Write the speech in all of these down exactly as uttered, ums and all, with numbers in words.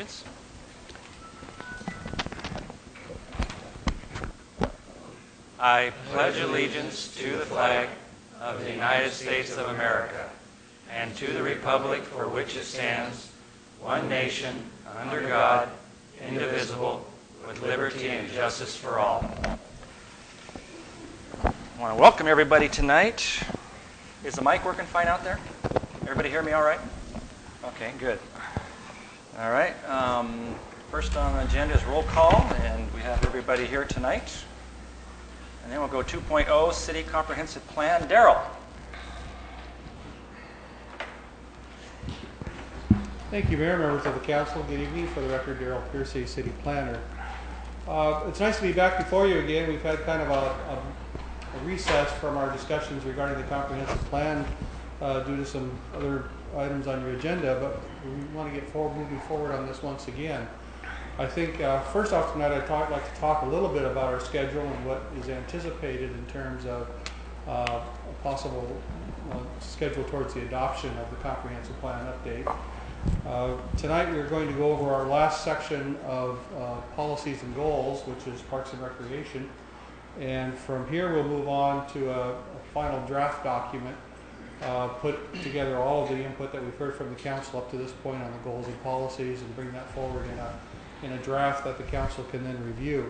allegiance. I pledge allegiance to the flag of the United States of America and to the republic for which it stands, one nation, under God, indivisible, with liberty and justice for all. I want to welcome everybody tonight. Is the mic working fine out there? Everybody hear me all right? Okay, good. All right. Um, first on the agenda is roll call, and we have everybody here tonight. And then we'll go two point oh, City Comprehensive Plan. Daryl. Thank you, Mayor, members of the council. Good evening. For the record, Daryl Piercy, City Planner. Uh, it's nice to be back before you again. We've had kind of a, a, a recess from our discussions regarding the comprehensive plan uh, due to some other items on your agenda, but we want to get forward, moving forward on this once again. I think uh, first off tonight, I'd talk, like to talk a little bit about our schedule and what is anticipated in terms of uh, a possible uh, schedule towards the adoption of the comprehensive plan update. Uh, tonight we're going to go over our last section of uh, policies and goals, which is Parks and Recreation, and from here we'll move on to a, a final draft document, uh, put together all of the input that we've heard from the council up to this point on the goals and policies, and bring that forward in a, in a draft that the council can then review.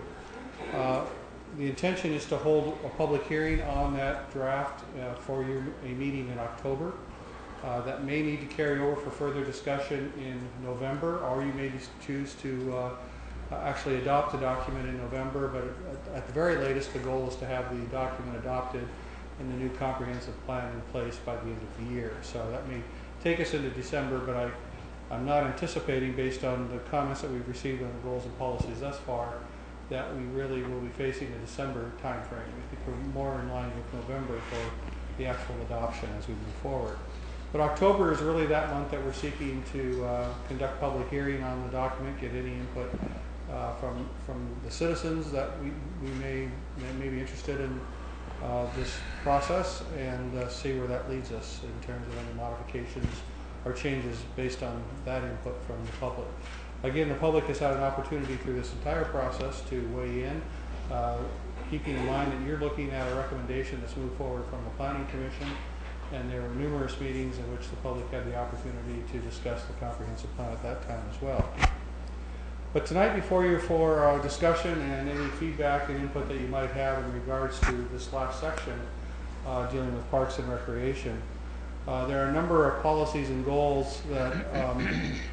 Uh, the intention is to hold a public hearing on that draft uh, for you, a meeting in October. Uh, that may need to carry over for further discussion in November, or you may choose to uh, actually adopt the document in November, but at, at the very latest, the goal is to have the document adopted and the new comprehensive plan in place by the end of the year. So that may take us into December, but I, I'm not anticipating, based on the comments that we've received on the goals and policies thus far, that we really will be facing a December timeframe. I think we're more in line with November for the actual adoption as we move forward. But October is really that month that we're seeking to uh, conduct public hearing on the document, get any input uh, from from the citizens that we, we may, may be interested in uh, this process, and uh, see where that leads us in terms of any modifications or changes based on that input from the public. Again, the public has had an opportunity through this entire process to weigh in, uh, keeping in mind that you're looking at a recommendation that's moved forward from the Planning Commission. And there were numerous meetings in which the public had the opportunity to discuss the comprehensive plan at that time as well. But tonight, before you for uh, discussion and any feedback and input that you might have in regards to this last section uh, dealing with Parks and Recreation, uh, there are a number of policies and goals that um,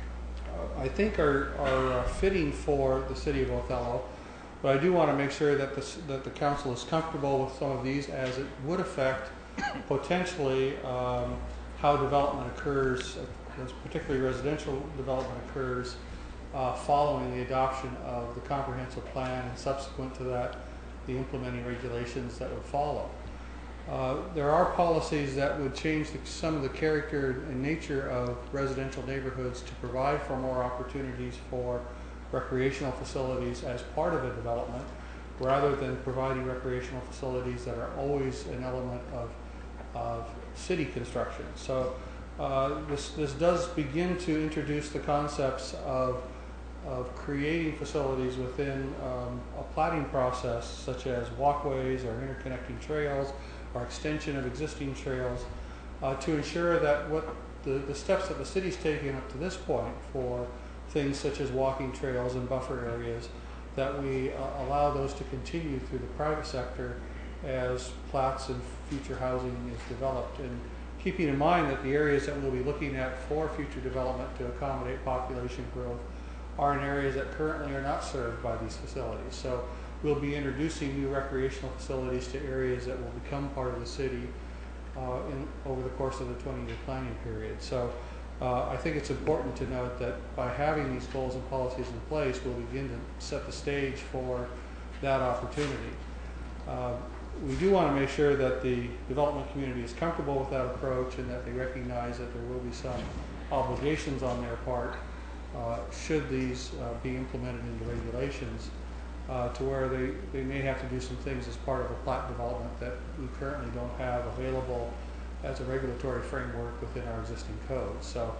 I think are, are uh, fitting for the city of Othello. But I do want to make sure that the, that the council is comfortable with some of these, as it would affect potentially um, how development occurs, uh, particularly residential development occurs uh, following the adoption of the comprehensive plan, and subsequent to that, the implementing regulations that would follow. Uh, there are policies that would change the, some of the character and nature of residential neighborhoods to provide for more opportunities for recreational facilities as part of a development, rather than providing recreational facilities that are always an element of, of city construction. So uh, this, this does begin to introduce the concepts of, of creating facilities within um, a platting process, such as walkways or interconnecting trails or extension of existing trails, uh, to ensure that what the, the steps that the city's taken up to this point for things such as walking trails and buffer areas, that we uh, allow those to continue through the private sector as plats and future housing is developed. And keeping in mind that the areas that we'll be looking at for future development to accommodate population growth are in areas that currently are not served by these facilities. So we'll be introducing new recreational facilities to areas that will become part of the city uh, in, over the course of the twenty-year planning period. So Uh, I think it's important to note that by having these goals and policies in place, we'll begin to set the stage for that opportunity. Uh, we do want to make sure that the development community is comfortable with that approach, and that they recognize that there will be some obligations on their part uh, should these uh, be implemented into regulations, uh, to where they, they may have to do some things as part of a plat development that we currently don't have available as a regulatory framework within our existing code. So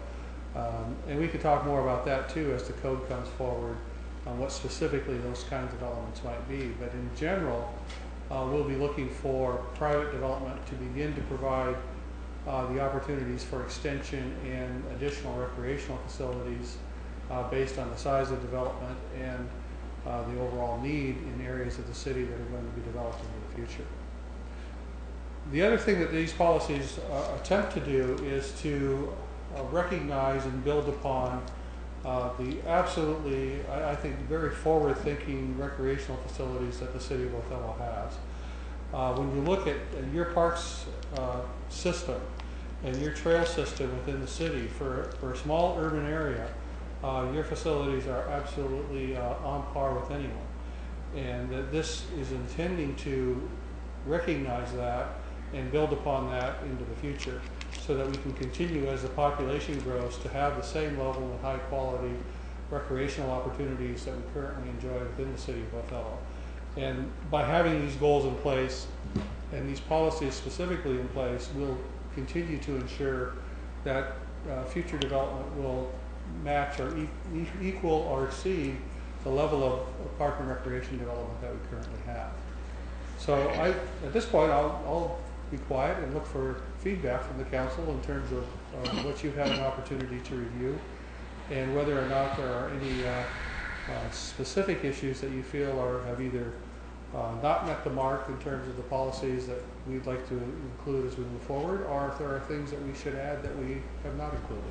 Um, and we could talk more about that too as the code comes forward on what specifically those kinds of elements might be. But in general, uh, we'll be looking for private development to begin to provide uh, the opportunities for extension and additional recreational facilities uh, based on the size of development and uh, the overall need in areas of the city that are going to be developed in the future. The other thing that these policies uh, attempt to do is to uh, recognize and build upon uh, the absolutely, I, I think, very forward-thinking recreational facilities that the city of Othello has. Uh, when you look at, at your parks uh, system and your trail system within the city for, for a small urban area, uh, your facilities are absolutely uh, on par with anyone. And that this is intending to recognize that and build upon that into the future so that we can continue as the population grows to have the same level of high quality recreational opportunities that we currently enjoy within the city of Othello. And by having these goals in place and these policies specifically in place, we'll continue to ensure that uh, future development will match or e e equal or exceed the level of, of park and recreation development that we currently have. So I, at this point, I'll, I'll be quiet and look for feedback from the council in terms of uh, what you've had an opportunity to review and whether or not there are any uh, uh, specific issues that you feel are have either uh, not met the mark in terms of the policies that we'd like to include as we move forward, or if there are things that we should add that we have not included.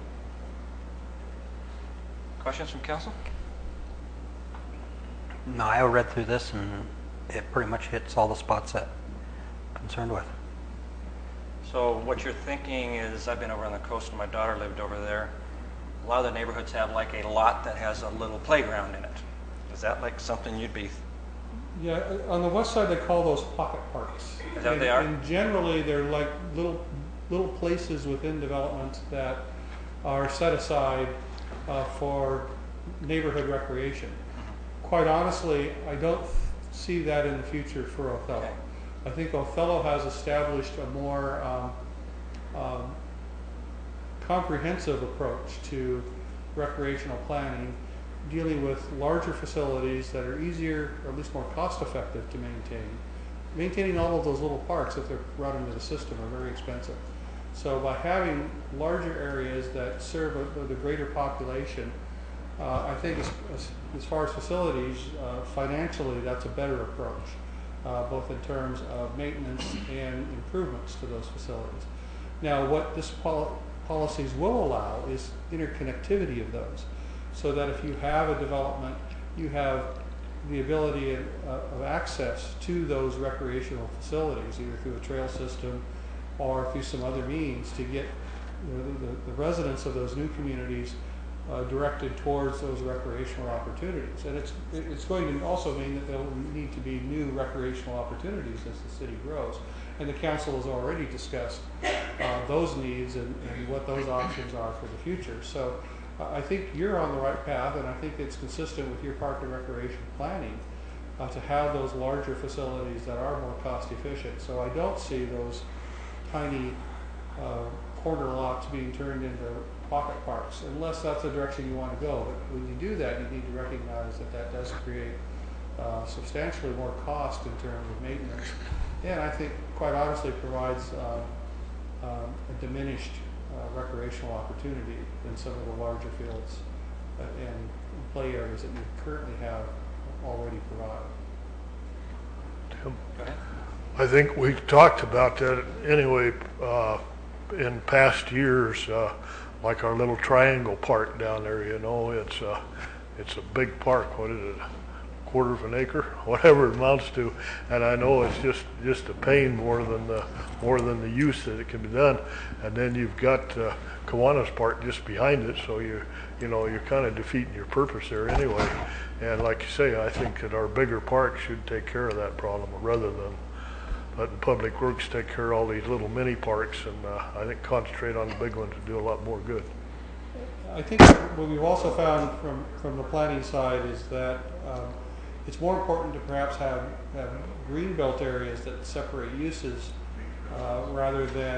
Questions from council? No, I read through this and it pretty much hits all the spots that I'm concerned with. So what you're thinking is, I've been over on the coast and my daughter lived over there. A lot of the neighborhoods have like a lot that has a little playground in it. Is that like something you'd be? Yeah, on the west side they call those pocket parks. Is that what and, they are? And generally they're like little little places within development that are set aside uh, for neighborhood recreation. Mm-hmm. Quite honestly, I don't see that in the future for Othello. Okay. I think Othello has established a more um, um, comprehensive approach to recreational planning, dealing with larger facilities that are easier, or at least more cost-effective to maintain. Maintaining all of those little parks, if they're brought into the system, are very expensive. So by having larger areas that serve a, the greater population, uh, I think as, as, as far as facilities, uh, financially, that's a better approach. Uh, both in terms of maintenance and improvements to those facilities. Now, what this pol policies will allow is interconnectivity of those, so that if you have a development, you have the ability of, uh, of access to those recreational facilities, either through a trail system or through some other means to get you know, the, the residents of those new communities Uh, directed towards those recreational opportunities. And it's, it's going to also mean that there will need to be new recreational opportunities as the city grows. And the council has already discussed uh, those needs and, and what those options are for the future. So uh, I think you're on the right path, and I think it's consistent with your park and recreation planning uh, to have those larger facilities that are more cost efficient. So I don't see those tiny uh, corner lots being turned into pocket parks, unless that's the direction you want to go. But when you do that, you need to recognize that that does create uh, substantially more cost in terms of maintenance, and I think, quite honestly, provides uh, um, a diminished uh, recreational opportunity in some of the larger fields uh, and play areas that you currently have already provided. Tim, Go ahead. I think we talked about that anyway uh, in past years. Uh, like our little triangle park down there, you know, it's a, it's a big park. What is it, a quarter of an acre, whatever it amounts to. And I know it's just, just a pain more than the, more than the use that it can be done. And then you've got uh, Kiwanis Park just behind it, so you, you know, you're kind of defeating your purpose there anyway. And like you say, I think that our bigger parks should take care of that problem rather than letting Public Works take care of all these little mini parks, and uh, I think concentrate on the big ones to do a lot more good. I think what we've also found from, from the planning side is that um, it's more important to perhaps have, have green belt areas that separate uses uh, rather than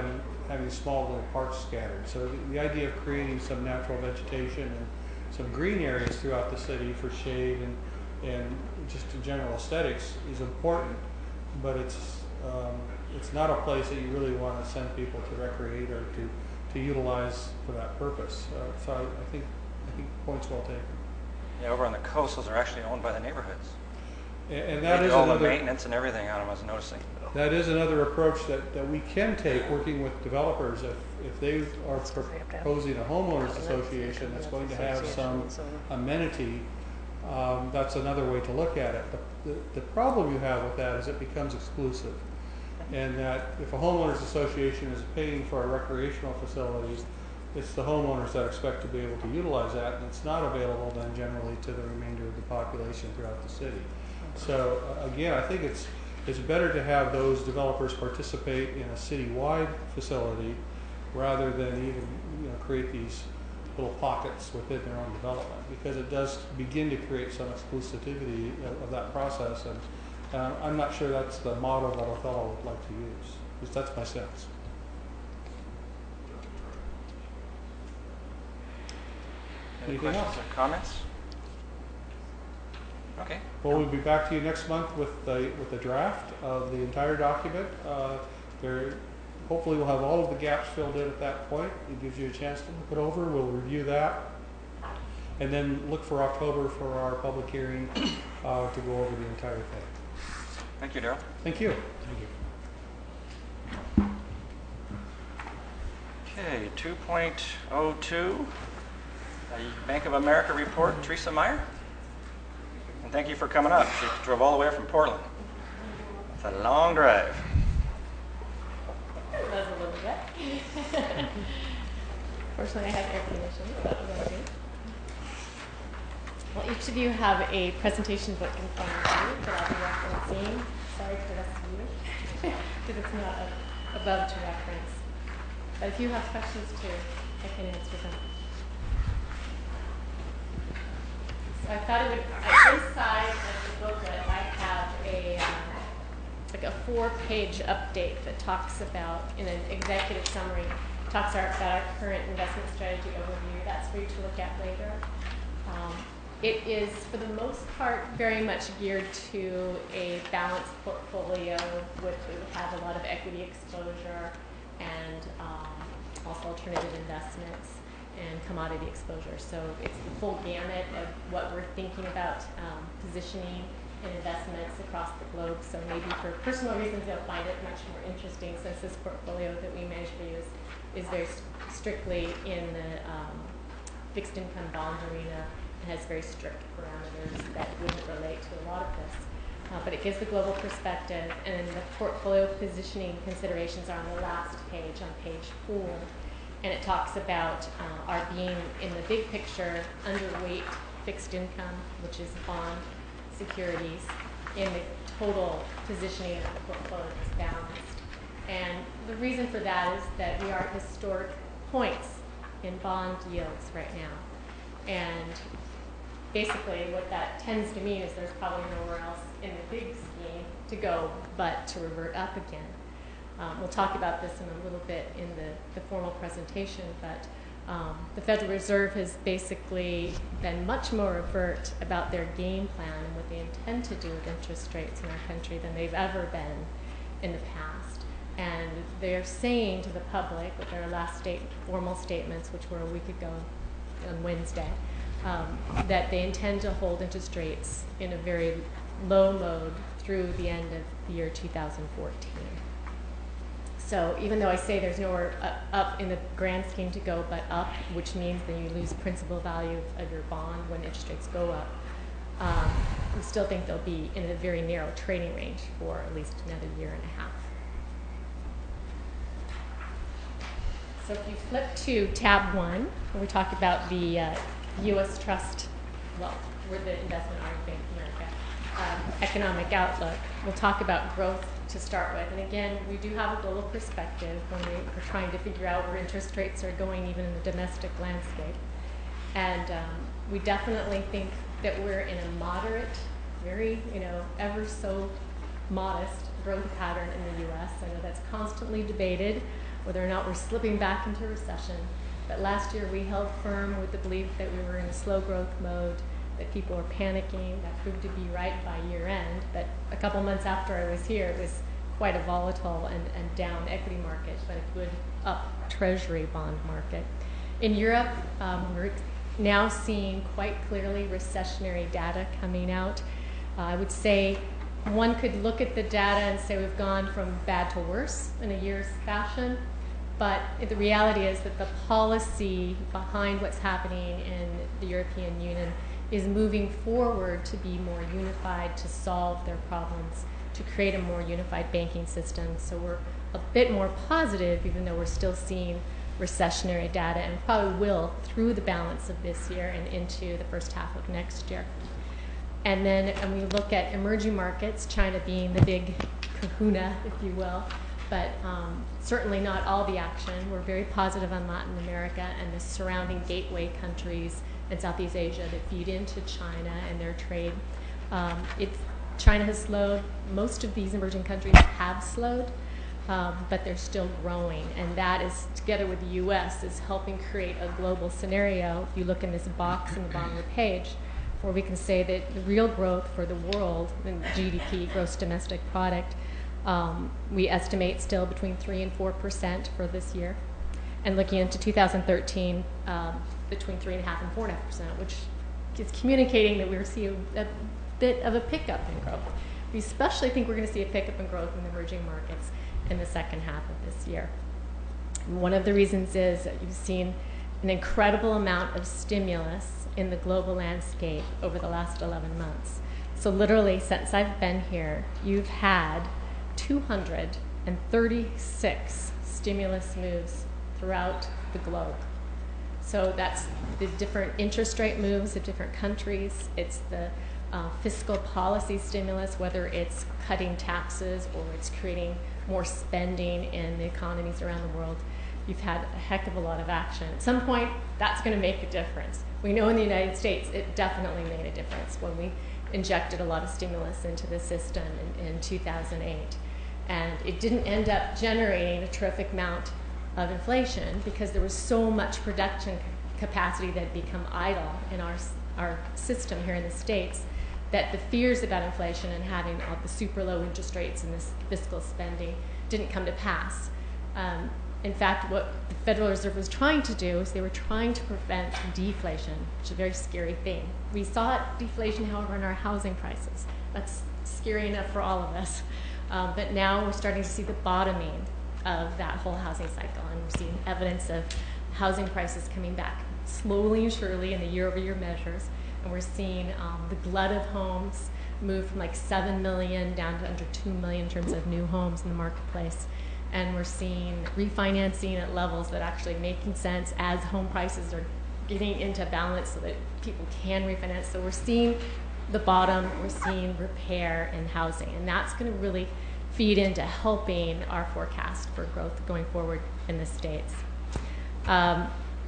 having small little parks scattered. So the, the idea of creating some natural vegetation and some green areas throughout the city for shade and, and just in general aesthetics is important, but it's, um, it's not a place that you really want to send people to recreate or to, to utilize for that purpose. Uh, so I, I think, I think point's well taken. Yeah, over on the coast, those are actually owned by the neighborhoods. And, and that They is do all the another, maintenance and everything on them, I was noticing. that is another approach that, that we can take working with developers. If, if they are proposing a homeowners association that's going to have some amenity, um, that's another way to look at it. The, the, the problem you have with that is it becomes exclusive. And that if a homeowners association is paying for a recreational facility, it's the homeowners that expect to be able to utilize that, and it's not available then generally to the remainder of the population throughout the city. So uh, again, I think it's it's better to have those developers participate in a citywide facility rather than even you know create these little pockets within their own development, because it does begin to create some exclusivity of, of that process, and uh, I'm not sure that's the model that Othello would like to use. At least that's my sense. Any Anything questions else? or comments? Okay. Well, we'll be back to you next month with the with the draft of the entire document. Uh, there, hopefully, we'll have all of the gaps filled in at that point. It gives you a chance to look it over. We'll review that, and then look for October for our public hearing uh, to go over the entire thing. Thank you, Daryl. Thank you. Thank you. Okay, two point oh two, Bank of America report, Teresa Meyer. And thank you for coming up. She drove all the way from Portland. It's a long drive. That was a little bit. Fortunately, I have air conditioning, so that was all good. Well, each of you have a presentation book in front of you that I'll be referencing. Sorry for the rest of you, because it's not a, above to reference. But if you have questions too, I can answer them. So I thought it would, at this side of the booklet, I have a uh, like a four-page update that talks about, in an executive summary, talks our, about our current investment strategy overview. That's for you to look at later. Um, it is, for the most part, very much geared to a balanced portfolio with it would have a lot of equity exposure and um, also alternative investments and commodity exposure. So it's the full gamut of what we're thinking about um, positioning and investments across the globe. So maybe for personal reasons, you'll find it much more interesting, since this portfolio that we manage for you is, is very st strictly in the um, fixed income bond arena. It has very strict parameters that wouldn't relate to a lot of this. Uh, but it gives the global perspective, and the portfolio positioning considerations are on the last page, on page four. And it talks about uh, our being, in the big picture, underweight fixed income, which is bond securities, in the total positioning of the portfolio is balanced. And the reason for that is that we are at historic points in bond yields right now. And basically what that tends to mean is there's probably nowhere else in the big scheme to go but to revert up again. Um, we'll talk about this in a little bit in the, the formal presentation, but um, the Federal Reserve has basically been much more overt about their game plan and what they intend to do with interest rates in our country than they've ever been in the past. And they're saying to the public with their last state, formal statements, which were a week ago on Wednesday, um, that they intend to hold interest rates in a very low mode through the end of the year two thousand fourteen. So even though I say there's nowhere uh, up in the grand scheme to go but up, which means then you lose principal value of your bond when interest rates go up, um, we still think they'll be in a very narrow trading range for at least another year and a half. So if you flip to tab one, where we talk about the uh, U S Trust, well, we're the investment arm of Bank of America, um, economic outlook, we'll talk about growth to start with. And again, we do have a global perspective when we are trying to figure out where interest rates are going, even in the domestic landscape. And um, we definitely think that we're in a moderate, very, you know, ever so modest growth pattern in the U S. I know that's constantly debated. whether or not we're slipping back into recession. But last year we held firm with the belief that we were in a slow growth mode, that people were panicking. That proved to be right by year end. But a couple months after I was here, it was quite a volatile and, and down equity market, but a good up treasury bond market. In Europe, um, we're now seeing quite clearly recessionary data coming out. Uh, I would say one could look at the data and say we've gone from bad to worse in a year's fashion, but the reality is that the policy behind what's happening in the European Union is moving forward to be more unified, to solve their problems, to create a more unified banking system. So we're a bit more positive, even though we're still seeing recessionary data, and probably will through the balance of this year and into the first half of next year. And then and we look at emerging markets, China being the big kahuna, if you will, but um, certainly not all the action. We're very positive on Latin America and the surrounding gateway countries in Southeast Asia that feed into China and their trade. Um, it's, China has slowed. Most of these emerging countries have slowed, um, but they're still growing. And that is, together with the U S, is helping create a global scenario. If you look in this box in the bottom of the page, where we can say that the real growth for the world in G D P, gross domestic product, um, we estimate still between three and four percent for this year. And looking into two thousand thirteen, um, between three and a half and four and a half percent, which is communicating that we're seeing a, a bit of a pickup in growth. We especially think we're going to see a pickup in growth in the emerging markets in the second half of this year. And one of the reasons is that you've seen an incredible amount of stimulus in the global landscape over the last eleven months. So literally, since I've been here, you've had two hundred thirty-six stimulus moves throughout the globe. So that's the different interest rate moves of different countries. It's the uh, fiscal policy stimulus, whether it's cutting taxes or it's creating more spending in the economies around the world. You've had a heck of a lot of action. At some point, that's going to make a difference. We know in the United States, it definitely made a difference when we injected a lot of stimulus into the system in, in two thousand eight. And it didn't end up generating a terrific amount of inflation because there was so much production capacity that had become idle in our, our system here in the States that the fears about inflation and having all the super low interest rates and this fiscal spending didn't come to pass. Um, in fact, what the Federal Reserve was trying to do is they were trying to prevent deflation, which is a very scary thing. We saw deflation, however, in our housing prices. That's scary enough for all of us. Um, but now we're starting to see the bottoming of that whole housing cycle, and we're seeing evidence of housing prices coming back slowly and surely in the year-over-year measures, and we're seeing um, the glut of homes move from like seven million down to under two million in terms of new homes in the marketplace, and we're seeing refinancing at levels that are actually making sense as home prices are getting into balance so that people can refinance. So we're seeing the bottom, we're seeing repair in housing, and that's going to really feed into helping our forecast for growth going forward in the States. Um,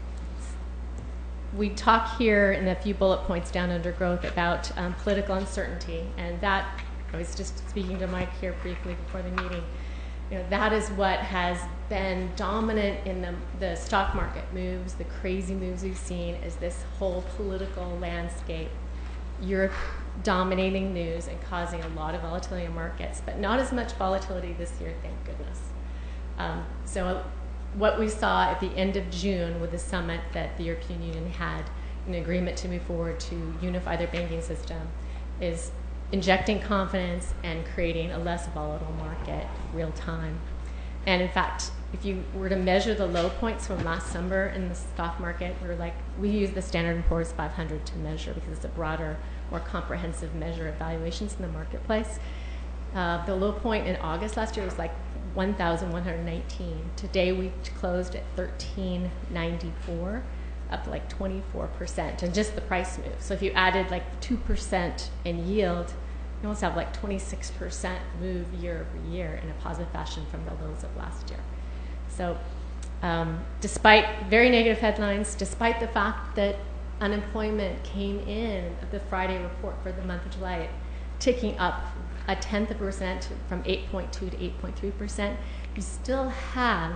we talk here in a few bullet points down under growth about um, political uncertainty, and that, I was just speaking to Mike here briefly before the meeting, you know, that is what has been dominant in the, the stock market moves, the crazy moves we've seen, is this whole political landscape. Europe dominating news and causing a lot of volatility in markets, but not as much volatility this year, thank goodness. Um, so what we saw at the end of June with the summit that the European Union had an agreement to move forward to unify their banking system is injecting confidence and creating a less volatile market real time. And in fact, if you were to measure the low points from last summer in the stock market, we were like, we use the Standard and Poor's five hundred to measure because it's a broader, more comprehensive measure of valuations in the marketplace. Uh, the low point in August last year was like one thousand one hundred nineteen. Today we closed at thirteen ninety-four, up like twenty-four percent, and just the price move. So if you added like two percent in yield, you almost have like twenty-six percent move year over year in a positive fashion from the lows of last year. So um, despite very negative headlines, despite the fact that unemployment came in the Friday report for the month of July, ticking up a tenth of a percent from eight point two to eight point three percent, you still have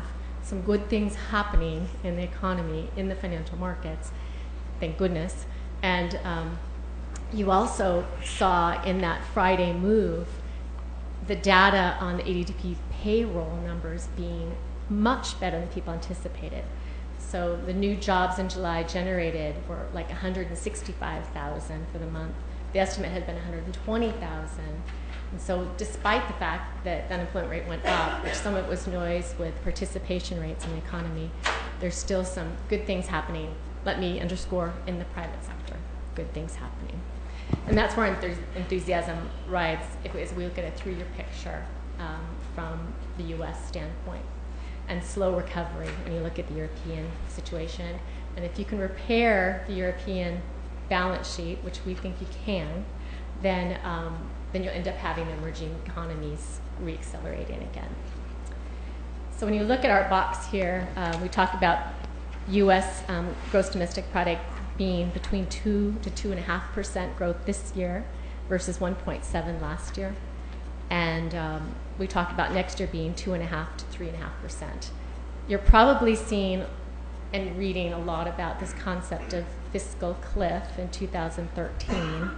some good things happening in the economy, in the financial markets, thank goodness. And um, you also saw in that Friday move the data on the A D P payroll numbers being much better than people anticipated. So the new jobs in July generated were like one hundred sixty-five thousand for the month. The estimate had been one hundred twenty thousand. And so despite the fact that the unemployment rate went up, which some of it was noise with participation rates in the economy, there's still some good things happening. Let me underscore, in the private sector, good things happening. And that's where enthu- enthusiasm rides if, as we look at a three-year picture um, from the U S standpoint. And slow recovery when you look at the European situation. And if you can repair the European balance sheet, which we think you can, then, um, then you'll end up having emerging economies reaccelerating again. So when you look at our box here, uh, we talk about U S um, gross domestic product being between two to two and a half percent growth this year versus one point seven last year. And um, we talked about next year being two and a half to three and a half percent. You're probably seeing and reading a lot about this concept of fiscal cliff in two thousand thirteen,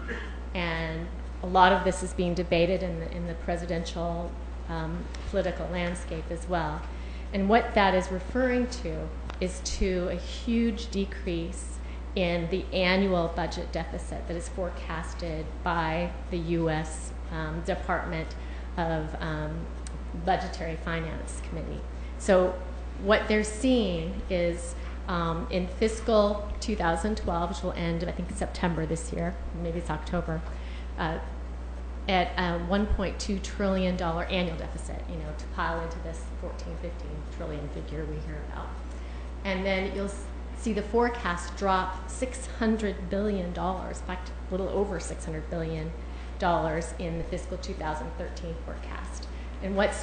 and a lot of this is being debated in the, in the presidential um, political landscape as well. And what that is referring to is to a huge decrease in the annual budget deficit that is forecasted by the U S Um, Department of um, Budgetary Finance Committee. So what they're seeing is um, in fiscal two thousand twelve, which will end, I think, September this year, maybe it's October, uh, at a one point two trillion dollars annual deficit, you know, to pile into this fourteen, fifteen trillion figure we hear about. And then you'll see the forecast drop six hundred billion dollars, in fact, a little over six hundred billion dollars dollars in the fiscal two thousand thirteen forecast. And what's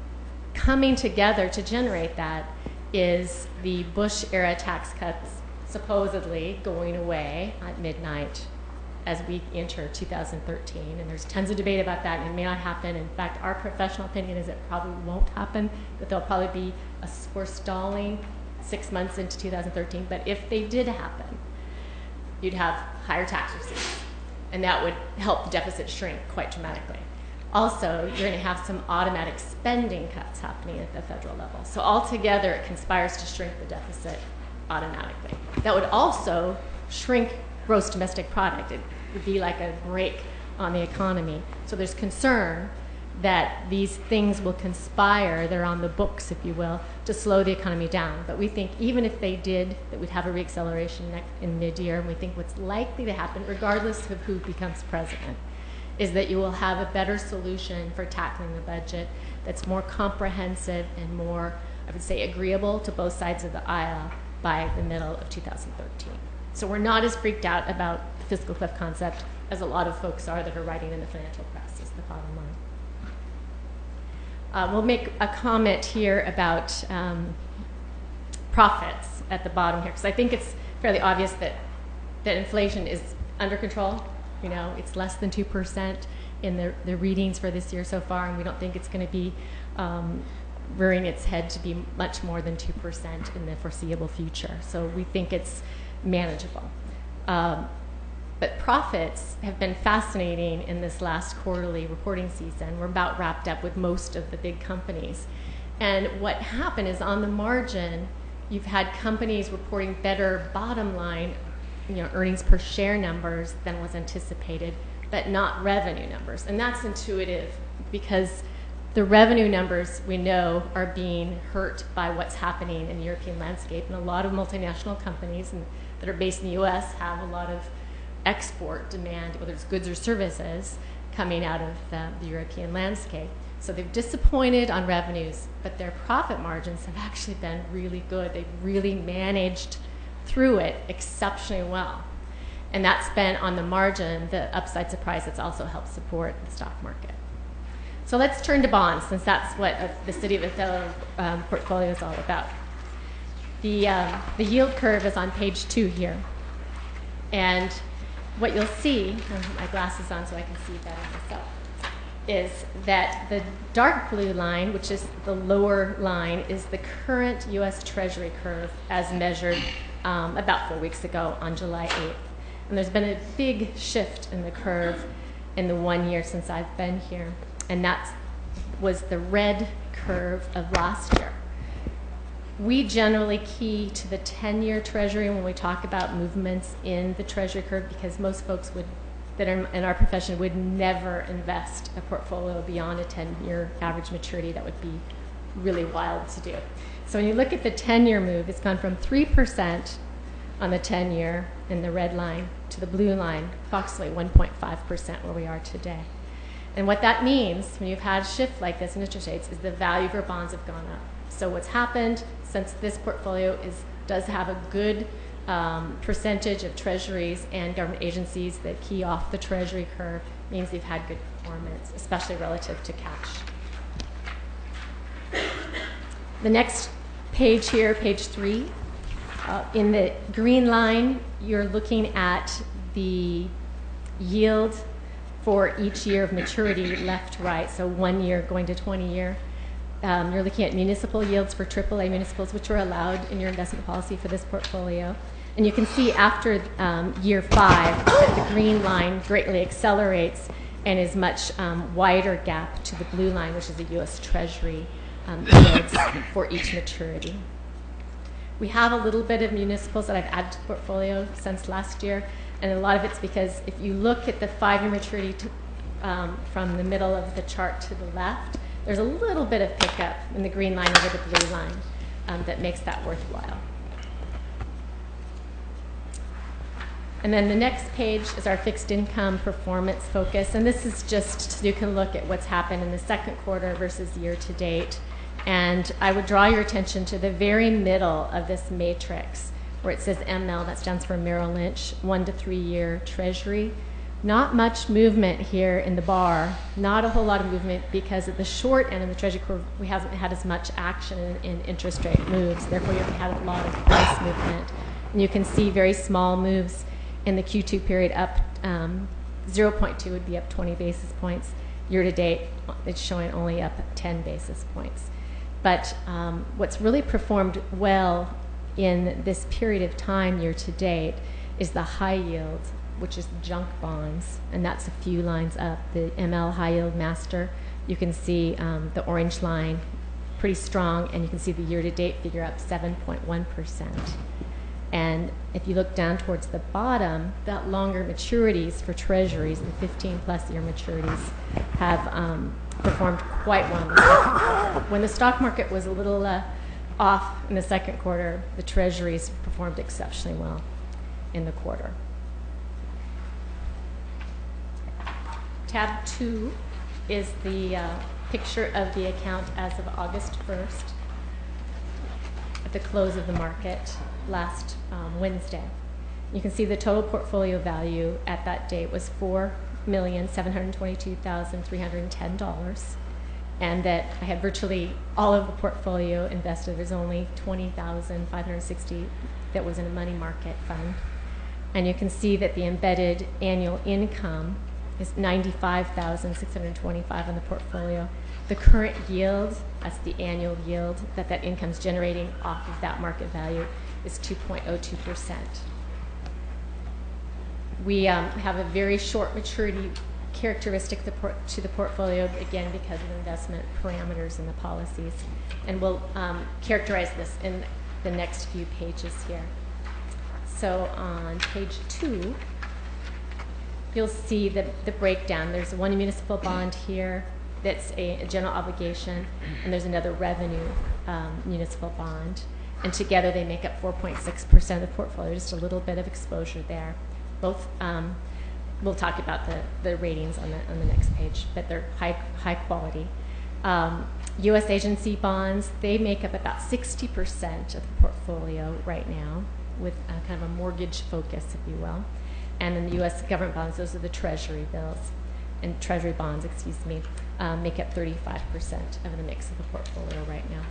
coming together to generate that is the Bush era tax cuts supposedly going away at midnight as we enter two thousand thirteen. And there's tons of debate about that, and it may not happen. In fact, our professional opinion is it probably won't happen, that there'll probably be a, we're stalling six months into two thousand thirteen. But if they did happen, you'd have higher tax receipts, and that would help the deficit shrink quite dramatically. Also, you're going to have some automatic spending cuts happening at the federal level. So altogether, it conspires to shrink the deficit automatically. That would also shrink gross domestic product. It would be like a brake on the economy. So there's concern that these things will conspire, they're on the books, if you will, to slow the economy down. But we think even if they did, that we'd have a reacceleration next, in mid-year, and we think what's likely to happen, regardless of who becomes president, is that you will have a better solution for tackling the budget that's more comprehensive and more, I would say, agreeable to both sides of the aisle by the middle of two thousand thirteen. So we're not as freaked out about the fiscal cliff concept as a lot of folks are that are writing in the financial press, is the bottom line. Uh, we'll make a comment here about um, profits at the bottom here, because I think it's fairly obvious that, that inflation is under control. You know, it's less than two percent in the, the readings for this year so far, and we don't think it's going to be um, rearing its head to be much more than two percent in the foreseeable future. So we think it's manageable. Um, But profits have been fascinating in this last quarterly reporting season. We're about wrapped up with most of the big companies. And what happened is on the margin, you've had companies reporting better bottom line, you know, earnings per share numbers than was anticipated, but not revenue numbers. And that's intuitive because the revenue numbers we know are being hurt by what's happening in the European landscape. And a lot of multinational companies and, that are based in the U S have a lot of export demand, whether it's goods or services, coming out of the, the European landscape. So they've disappointed on revenues, but their profit margins have actually been really good. They've really managed through it exceptionally well. And that's been on the margin, the upside surprise that's also helped support the stock market. So let's turn to bonds, since that's what uh, the City of Othello um, portfolio is all about. The, um, the yield curve is on page two here. And what you'll see, I'll put my glasses on so I can see better myself. is that the dark blue line, which is the lower line, is the current U S Treasury curve as measured um, about four weeks ago on July eighth. And there's been a big shift in the curve in the one year since I've been here. And that was the red curve of last year. We generally key to the ten-year Treasury when we talk about movements in the Treasury curve, because most folks would, that are in our profession would never invest a portfolio beyond a ten-year average maturity. That would be really wild to do. So when you look at the ten-year move, it's gone from three percent on the ten-year in the red line to the blue line, approximately one point five percent where we are today. And what that means when you've had a shift like this in interest rates is the value of your bonds have gone up. So what's happened, since this portfolio is does have a good um, percentage of treasuries and government agencies that key off the Treasury curve, means they've had good performance, especially relative to cash. The next page here, page three, uh, in the green line, you're looking at the yield for each year of maturity, left to right, so one year going to twenty year. Um, you're looking at municipal yields for triple A municipals, which are allowed in your investment policy for this portfolio. And you can see after um, year five that the green line greatly accelerates and is much um, wider gap to the blue line, which is the U S Treasury um, yields for each maturity. We have a little bit of municipals that I've added to the portfolio since last year, and a lot of it's because if you look at the five-year maturity to, um, from the middle of the chart to the left, there's a little bit of pickup in the green line over the blue line um, that makes that worthwhile. And then the next page is our fixed income performance focus. And this is just so you can look at what's happened in the second quarter versus year to date. And I would draw your attention to the very middle of this matrix where it says M L, that stands for Merrill Lynch, one to three year Treasury. Not much movement here in the bar, not a whole lot of movement, because at the short end of the Treasury curve, we haven't had as much action in, in interest rate moves. Therefore, you haven't had a lot of price movement. And you can see very small moves in the Q two period up. Um, zero point two would be up twenty basis points. Year to date, it's showing only up ten basis points. But um, what's really performed well in this period of time, year to date, is the high yield, which is junk bonds, and that's a few lines up. The M L high yield master, you can see um, the orange line pretty strong, and you can see the year-to-date figure up seven point one percent. And if you look down towards the bottom, that longer maturities for treasuries, the fifteen plus year maturities, have um, performed quite well in the second quarter. When the stock market was a little uh, off in the second quarter, the treasuries performed exceptionally well in the quarter. Tab two is the uh, picture of the account as of August first, at the close of the market last um, Wednesday. You can see the total portfolio value at that date was four million seven hundred twenty-two thousand three hundred ten dollars, and that I had virtually all of the portfolio invested. There's only twenty thousand five hundred sixty that was in a money market fund. And you can see that the embedded annual income is ninety-five thousand six hundred twenty-five on the portfolio. The current yield, that's the annual yield that that income's generating off of that market value, is two point zero two percent. We um, have a very short maturity characteristic the por to the portfolio, again because of the investment parameters in the policies. And we'll um, characterize this in the next few pages here. So on page two, you'll see the, the breakdown. There's one municipal bond here that's a, a general obligation, and there's another revenue um, municipal bond. And together they make up four point six percent of the portfolio, just a little bit of exposure there. Both, um, we'll talk about the, the ratings on the, on the next page, but they're high, high quality. Um, U S agency bonds, they make up about sixty percent of the portfolio right now, with uh, kind of a mortgage focus, if you will. And then the U S government bonds, those are the treasury bills, and treasury bonds, excuse me, um, make up thirty-five percent of the mix of the portfolio right now.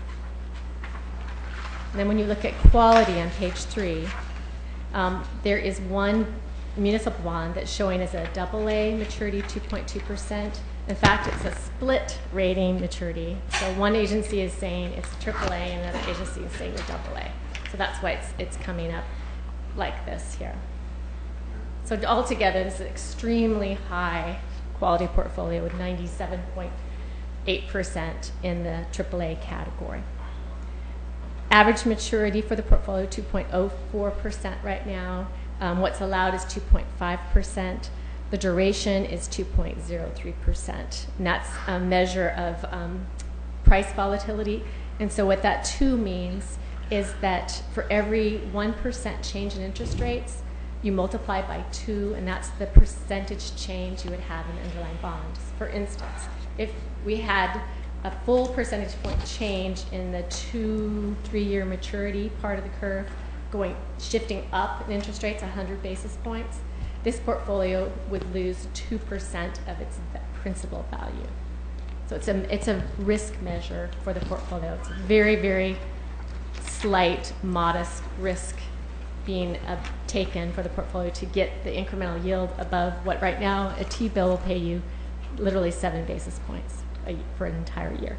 And then when you look at quality on page three, um, there is one municipal bond that's showing as a double A maturity, two point two percent. In fact, it's a split rating maturity. So one agency is saying it's triple A and another agency is saying it's double A. So that's why it's, it's coming up like this here. So altogether, this is an extremely high quality portfolio with ninety-seven point eight percent in the triple A category. Average maturity for the portfolio, two point zero four percent right now. Um, what's allowed is two point five percent. The duration is two point zero three percent. And that's a measure of um, price volatility. And so what that two means is that for every one percent change in interest rates, you multiply by two, and that's the percentage change you would have in the underlying bonds. For instance, if we had a full percentage point change in the two, three-year maturity part of the curve, going shifting up in interest rates one hundred basis points, this portfolio would lose two percent of its principal value. So it's a, it's a risk measure for the portfolio. It's a very, very slight, modest risk being uh, taken for the portfolio to get the incremental yield above what right now a T-bill will pay you literally seven basis points a, for an entire year.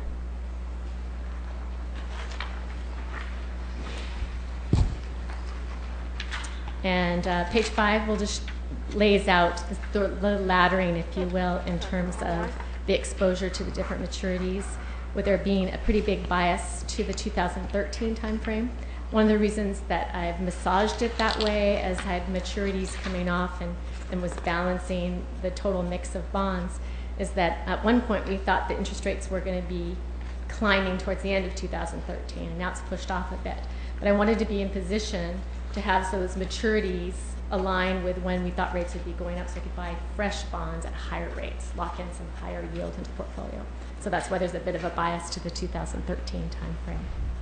And uh, page five will just lays out the, the laddering, if you will, in terms of the exposure to the different maturities, with there being a pretty big bias to the two thousand thirteen timeframe. One of the reasons that I've massaged it that way, as I had maturities coming off and, and was balancing the total mix of bonds, is that at one point we thought the interest rates were going to be climbing towards the end of two thousand thirteen, and now it's pushed off a bit. But I wanted to be in position to have those maturities align with when we thought rates would be going up, so I could buy fresh bonds at higher rates, lock in some higher yield into the portfolio. So that's why there's a bit of a bias to the two thousand thirteen timeframe.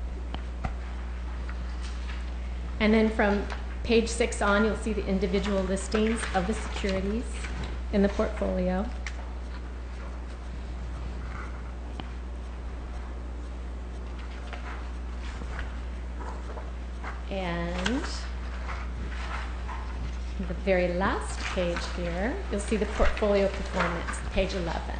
And then from page six on, you'll see the individual listings of the securities in the portfolio. And the very last page here, you'll see the portfolio performance, page eleven.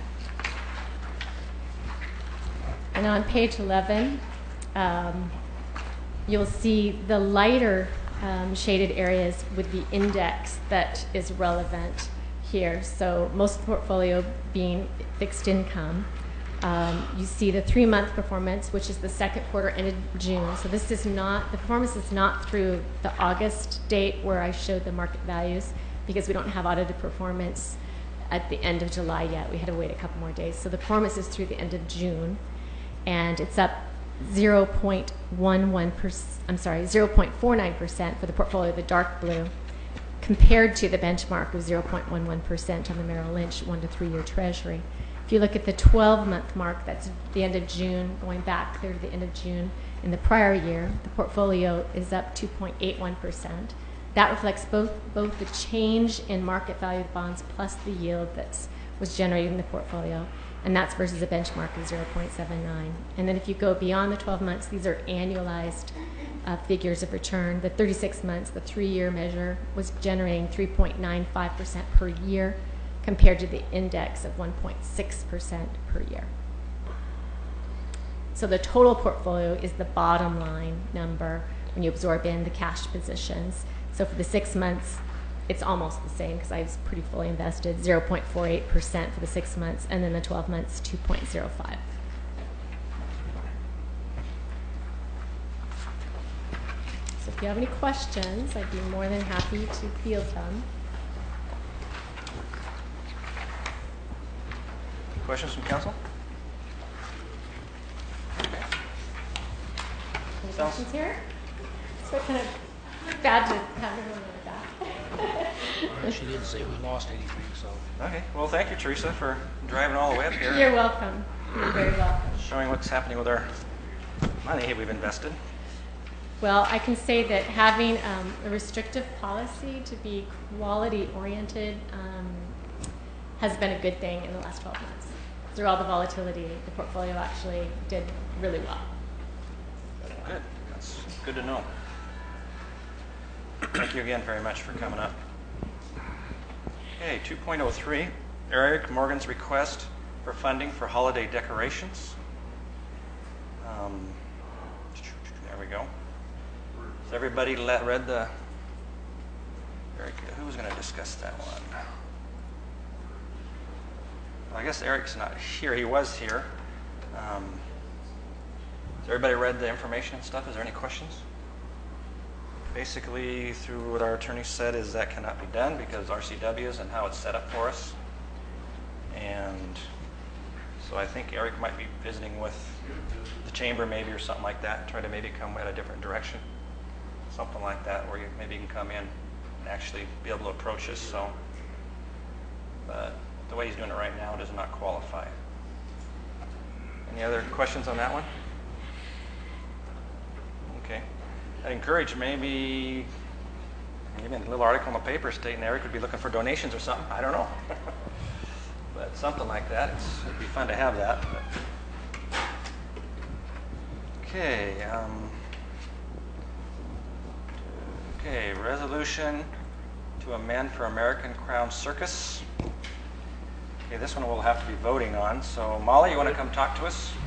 And on page eleven, um, you'll see the lighter um, shaded areas with the index that is relevant here. So most of the portfolio being fixed income. Um, you see the three-month performance, which is the second quarter ended June. So this is not, the performance is not through the August date where I showed the market values, because we don't have audited performance at the end of July yet. We had to wait a couple more days. So the performance is through the end of June, and it's up zero point one one percent, I'm sorry, zero point four nine percent for the portfolio, the dark blue, compared to the benchmark of zero point one one percent on the Merrill Lynch one to three year treasury. If you look at the twelve month mark, that's the end of June, going back clear to the end of June in the prior year, the portfolio is up two point eight one percent. That reflects both both the change in market value of bonds plus the yield that was generated in the portfolio, and that's versus a benchmark of zero point seven nine. And then if you go beyond the twelve months, these are annualized uh, figures of return. The thirty-six months, the three-year measure, was generating three point nine five percent per year, compared to the index of one point six percent per year. So the total portfolio is the bottom line number when you absorb in the cash positions. So for the six months, it's almost the same because I was pretty fully invested, zero point four eight percent for the six months, and then the twelve months, two point zero five. So if you have any questions, I'd be more than happy to field them. Questions from council? Any Sounds- questions here? So kind of bad to have everyone like that. Well, she didn't say we lost anything, so. Okay, well, thank you, Teresa, for driving all the way up here. You're welcome. You're very welcome. Showing what's happening with our money we've invested. Well, I can say that having um, a restrictive policy to be quality oriented um, has been a good thing in the last twelve months. Through all the volatility, the portfolio actually did really well. Good, that's good to know. Thank you again very much for coming up. Okay, two point oh three, Eric Morgan's request for funding for holiday decorations. Um, there we go. Has everybody let, read the, Eric, who's going to discuss that one? Well, I guess Eric's not here. He was here. Um, has everybody read the information and stuff? Is there any questions? Basically, through what our attorney said, is that cannot be done because R C Ws and how it's set up for us. And so I think Eric might be visiting with the chamber maybe or something like that, try to maybe come at a different direction. Something like that where you maybe can come in and actually be able to approach us. So, but the way he's doing it right now does not qualify. Any other questions on that one? Okay. I'd encourage maybe, maybe a little article in the paper stating Eric would be looking for donations or something. I don't know. But something like that. It's, it'd be fun to have that. But. Okay. Um, okay. Resolution to amend for American Crown Circus. Okay, this one we'll have to be voting on. So, Molly, you want to come talk to us?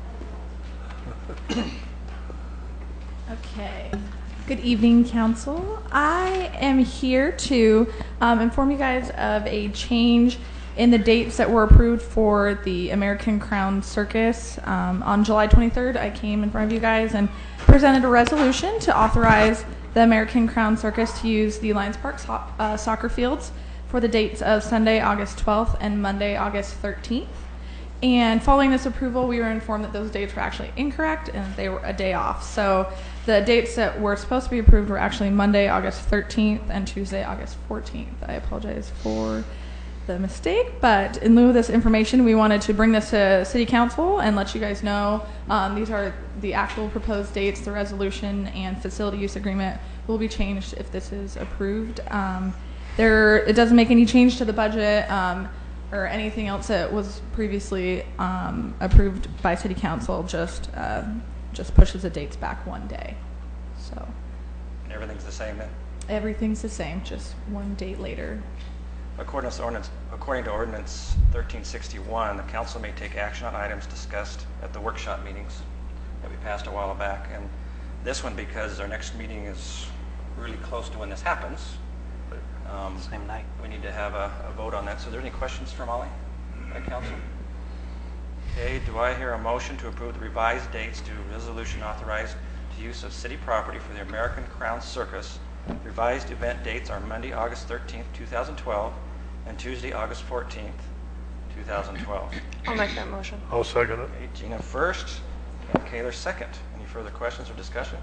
Okay. Good evening, Council. I am here to um, inform you guys of a change in the dates that were approved for the American Crown Circus. Um, on July twenty-third, I came in front of you guys and presented a resolution to authorize the American Crown Circus to use the Lions Park so- uh, soccer fields for the dates of Sunday, August twelfth and Monday, August thirteenth. And following this approval, we were informed that those dates were actually incorrect and they were a day off. So the dates that were supposed to be approved were actually Monday, August thirteenth and Tuesday, August fourteenth. I apologize for the mistake, but in lieu of this information, we wanted to bring this to City Council and let you guys know um, these are the actual proposed dates. The resolution and facility use agreement will be changed if this is approved. Um, there, it doesn't make any change to the budget um, or anything else that was previously um, approved by City Council. Just uh, just pushes the dates back one day. So And everything's the same then? everything's the same, just one date later. According to ordinance, according to ordinance thirteen sixty-one, the council may take action on items discussed at the workshop meetings that we passed a while back. And this one, because our next meeting is really close to when this happens, um, Same night. we need to have a, a vote on that. So are there any questions for Molly by council? Okay, do I hear a motion to approve the revised dates to resolution authorized to use of city property for the American Crown Circus? Revised event dates are Monday, August thirteenth, two thousand twelve, and Tuesday, August fourteenth, two thousand twelve. I'll make that motion. I'll second it. Okay, Gina first, and Kaylor second. Any further questions or discussion?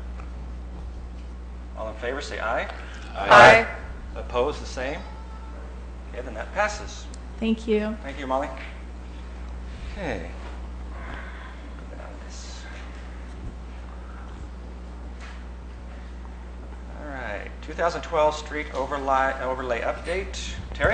All in favor, say aye. Aye. Opposed, the same? Okay, then that passes. Thank you. Thank you, Molly. Okay. Go down this. All right, two thousand twelve street overlay, overlay update. Terry?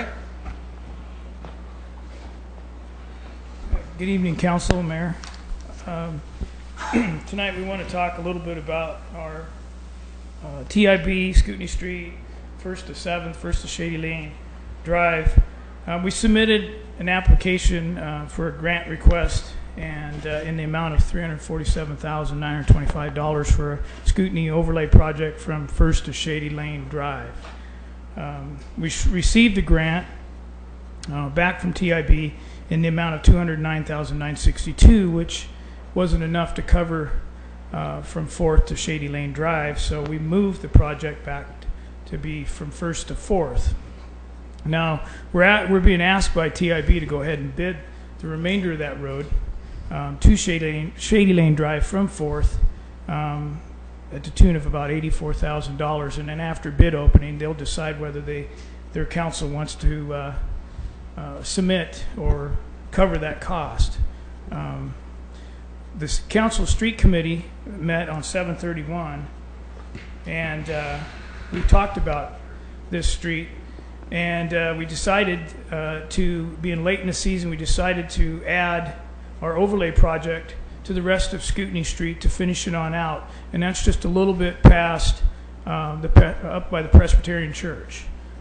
Good evening, Council, Mayor. Um, tonight we want to talk a little bit about our uh, T I B, Scootney Street, first to seventh, first to Shady Lane Drive. Uh, we submitted an application uh, for a grant request and uh, in the amount of three hundred forty-seven thousand nine hundred twenty-five dollars for a Scootney overlay project from first to Shady Lane Drive. Um, we sh- received the grant uh, back from T I B in the amount of two hundred nine thousand nine hundred sixty-two dollars, which wasn't enough to cover uh, from fourth to Shady Lane Drive, so we moved the project back to be from first to fourth. Now, we're, at, we're being asked by T I B to go ahead and bid the remainder of that road um, to Shady Lane, Shady Lane Drive from fourth um, at the tune of about eighty-four thousand dollars, and then after bid opening, they'll decide whether they, their council wants to uh, uh, submit or cover that cost. Um, this council street committee met on seven thirty-one, and uh, we talked about this street, and uh, we decided uh, to, being late in the season, we decided to add our overlay project to the rest of Scootney Street to finish it on out, and that's just a little bit past uh, the pe- up by the Presbyterian Church.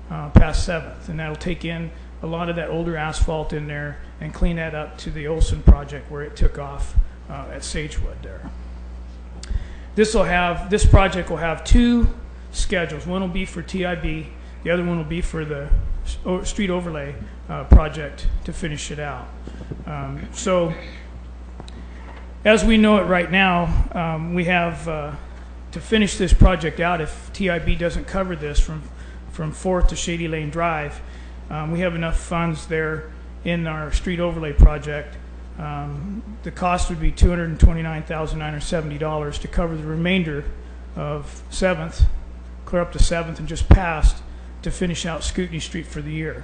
uh, past seventh, and that'll take in a lot of that older asphalt in there and clean that up to the Olson project where it took off uh, at Sagewood there. This will have this project will have two schedules. One will be for T I B. The other one will be for the street overlay uh, project to finish it out. Um, so, as we know it right now, um, we have uh, to finish this project out. If T I B doesn't cover this from from fourth to Shady Lane Drive, um, we have enough funds there in our street overlay project. Um, the cost would be two hundred twenty-nine thousand nine hundred seventy dollars to cover the remainder of seventh, clear up to seventh and just past, to finish out Scootney Street for the year.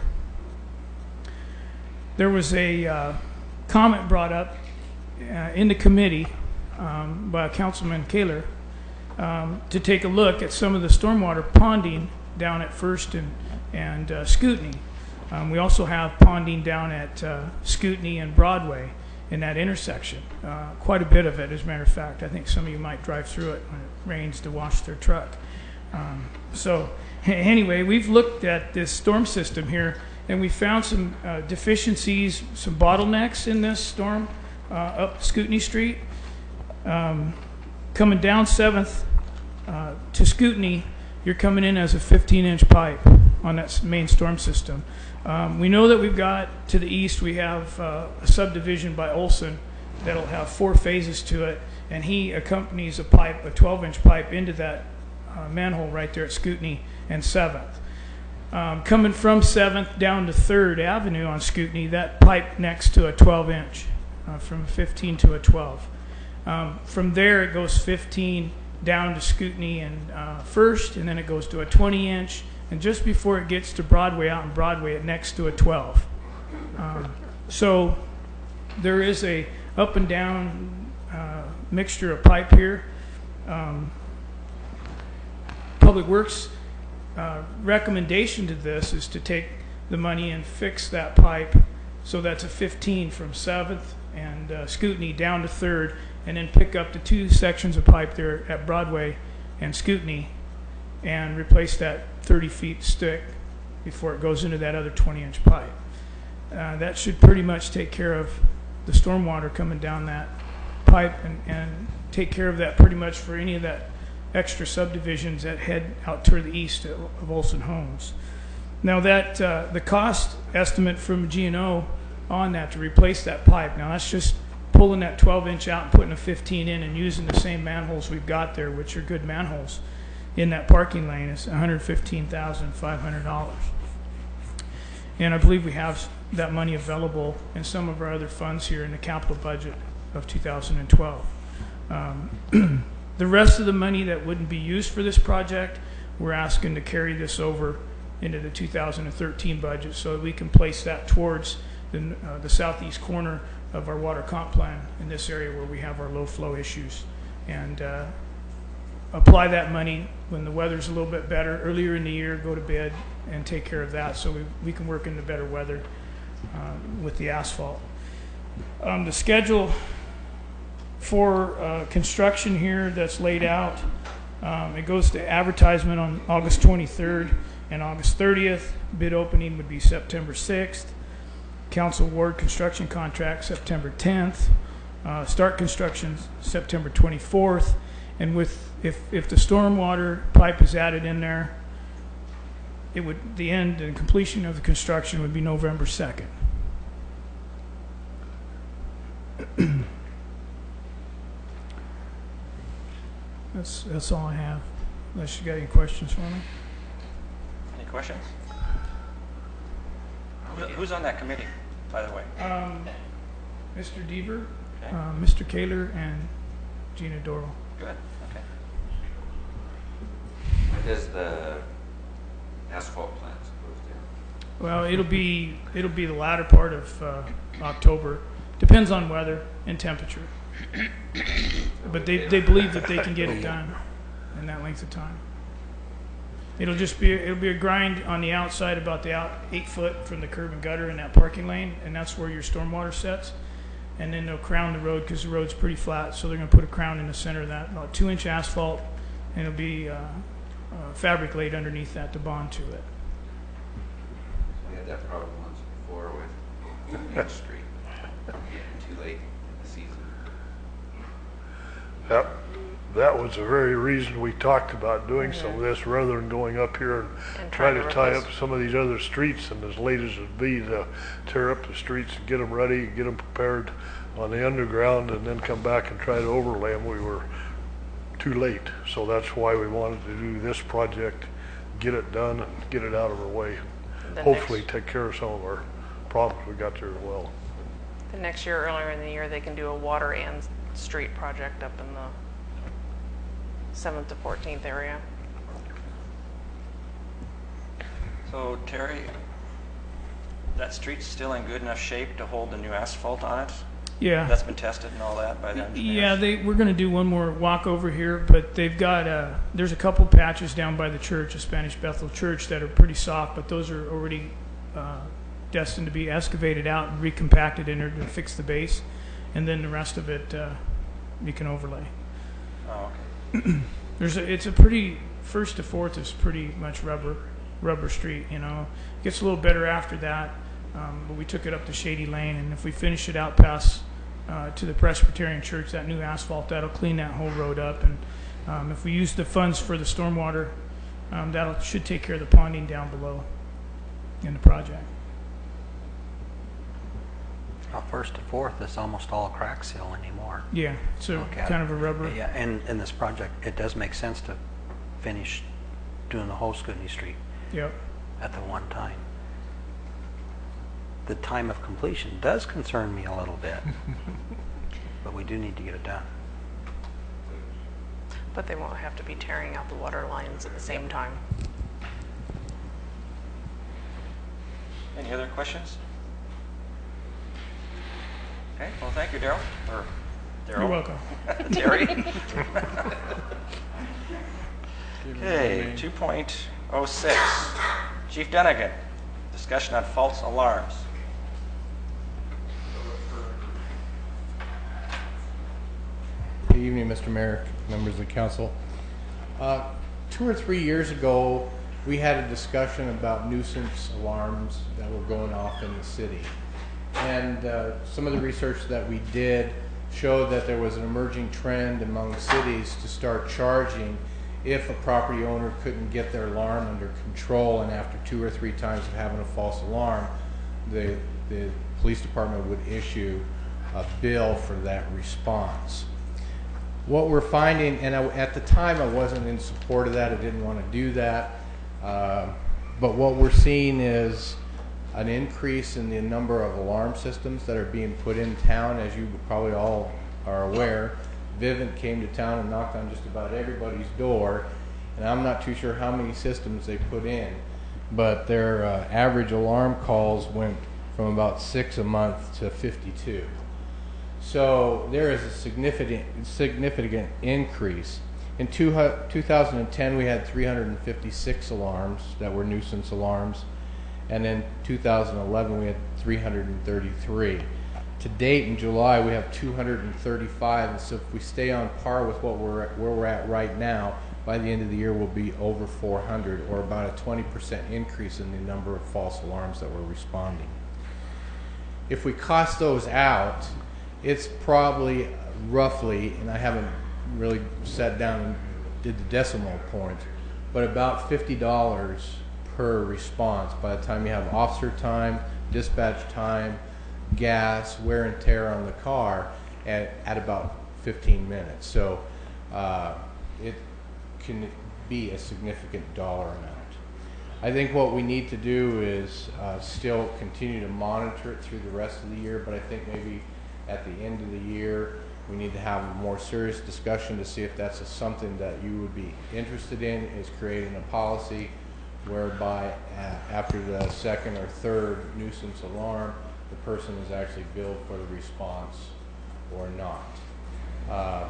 There was a uh, comment brought up uh, in the committee um, by Councilman Kaler um, to take a look at some of the stormwater ponding down at First and, and uh, Scootney. Um, we also have ponding down at uh, Scootney and Broadway in that intersection. Uh, quite a bit of it, as a matter of fact. I think some of you might drive through it when it rains to wash their truck. Um, so anyway, we've looked at this storm system here, and we found some uh, deficiencies, some bottlenecks in this storm uh, up Scootney Street. Um, coming down seventh uh, to Scootney, you're coming in as a fifteen inch pipe on that main storm system. Um, we know that we've got to the east, we have uh, a subdivision by Olson that'll have four phases to it, and he accompanies a pipe, a twelve inch pipe, into that uh, manhole right there at Scootney and seventh. Um, coming from seventh down to third Avenue on Scootney, that pipe next to a twelve inch, uh, from fifteen to a twelve. Um, from there it goes fifteen down to Scootney and uh, First, and then it goes to a twenty inch, and just before it gets to Broadway, out on Broadway, it next to a twelve. Um, so there is a up and down uh, mixture of pipe here. Um, Public Works uh, recommendation to this is to take the money and fix that pipe so that's a fifteen from seventh and uh, Scootney down to third, and then pick up the two sections of pipe there at Broadway and Scootney and replace that thirty feet stick before it goes into that other twenty inch pipe. Uh, that should pretty much take care of the stormwater coming down that pipe, and, and take care of that pretty much for any of that extra subdivisions that head out toward the east of Olson Homes. Now that uh, the cost estimate from G and O on that to replace that pipe, now that's just pulling that twelve inch out and putting a fifteen in and using the same manholes we've got there, which are good manholes in that parking lane, is one hundred fifteen thousand five hundred dollars. And I believe we have that money available in some of our other funds here in the capital budget of two thousand twelve. Um, the rest of the money that wouldn't be used for this project, we're asking to carry this over into the two thousand thirteen budget so that we can place that towards the, uh, the southeast corner of our water comp plan in this area where we have our low flow issues, and uh, apply that money when the weather's a little bit better earlier in the year, go to bed and take care of that so we, we can work into better weather uh, with the asphalt. Um, the schedule for uh, construction here that's laid out, um, it goes to advertisement on August twenty-third and August thirtieth. Bid opening would be September sixth. Council award construction contract September tenth. Uh, start construction September twenty-fourth. And with if if the stormwater pipe is added in there, it would the end and completion of the construction would be November second. That's that's all I have. Unless you got any questions for me. Any questions? Who- Who's on that committee, by the way? Um, Mister Deaver, Okay, uh, Mister Kaler, and Gina Doral. good, okay. When does the asphalt plant supposed to? Well, it'll be it'll be the latter part of uh, October. Depends on weather and temperature. But they, they believe that they can get it done in that length of time. It'll just be it'll be a grind on the outside, about the out eight foot from the curb and gutter in that parking lane, and that's where your stormwater sets. And then they'll crown the road because the road's pretty flat, so they're going to put a crown in the center of that, about two inch asphalt, and it'll be uh, uh, fabric laid underneath that to bond to it. had that problem once before with Main Street, getting too late in the season. That, that was the very reason we talked about doing some of this, rather than going up here and And trying trying to to tie replace- up some of these other streets, and as late as it'd be to tear up the streets and get them ready, get them prepared on the underground, and then come back and try to overlay them. We were too late. So that's why we wanted to do this project, get it done and get it out of our way. The Hopefully next- take care of some of our problems we got there as well. The next year, earlier in the year, they can do a water and street project up in the seventh to fourteenth area. So Terry, that street's still in good enough shape to hold the new asphalt on it? Yeah. That's been tested and all that by the engineers? Yeah, they, we're going to do one more walk over here, but they've got, uh, there's a couple patches down by the church, the Spanish Bethel Church, that are pretty soft, but those are already uh, destined to be excavated out and recompacted in order to fix the base, and then the rest of it uh, we can overlay. Oh, okay. There's a, it's a pretty, first to fourth is pretty much rubber, rubber street, you know. It gets a little better after that, um, but we took it up to Shady Lane, and if we finish it out past uh, to the Presbyterian Church, that new asphalt, that'll clean that whole road up. And um, if we use the funds for the stormwater, um, that'll should take care of the ponding down below in the project. Well, first to fourth is almost all crack seal anymore. Yeah, so Look at kind it. of a rubber. Yeah, and in this project, it does make sense to finish doing the whole Scootney Street Yep. at the one time. The time of completion does concern me a little bit, but we do need to get it done. But they won't have to be tearing out the water lines at the same time. Any other questions? Okay, well, thank you, Daryl. Or Daryl. You're welcome. Terry. Okay, two point oh six. Chief Dunnigan, discussion on false alarms. Good evening, Mister Mayor, members of the council. Uh, two or three years ago, we had a discussion about nuisance alarms that were going off in the city. And uh, some of the research that we did showed that there was an emerging trend among cities to start charging if a property owner couldn't get their alarm under control, and after two or three times of having a false alarm, the, the police department would issue a bill for that response. What we're finding, and I, at the time I wasn't in support of that, I didn't want to do that, uh, but what we're seeing is an increase in the number of alarm systems that are being put in town. As you probably all are aware, Vivint came to town and knocked on just about everybody's door, and I'm not too sure how many systems they put in, but their uh, average alarm calls went from about six a month to fifty-two. So there is a significant significant increase. In two, two thousand ten, we had three hundred fifty-six alarms that were nuisance alarms, and in two thousand eleven we had three hundred thirty-three. To date, in July, we have two hundred thirty-five, and so if we stay on par with what we're where we're at right now, by the end of the year we'll be over four hundred, or about a twenty percent increase in the number of false alarms that we're responding. If we cost those out, it's probably roughly, and I haven't really sat down and did the decimal point, but about fifty dollars per response by the time you have officer time, dispatch time, gas, wear and tear on the car at, at about fifteen minutes. So uh, it can be a significant dollar amount. I think what we need to do is uh, still continue to monitor it through the rest of the year, but I think maybe at the end of the year we need to have a more serious discussion to see if that's a, something that you would be interested in, is creating a policy whereby uh, after the second or third nuisance alarm, the person is actually billed for the response or not. Uh,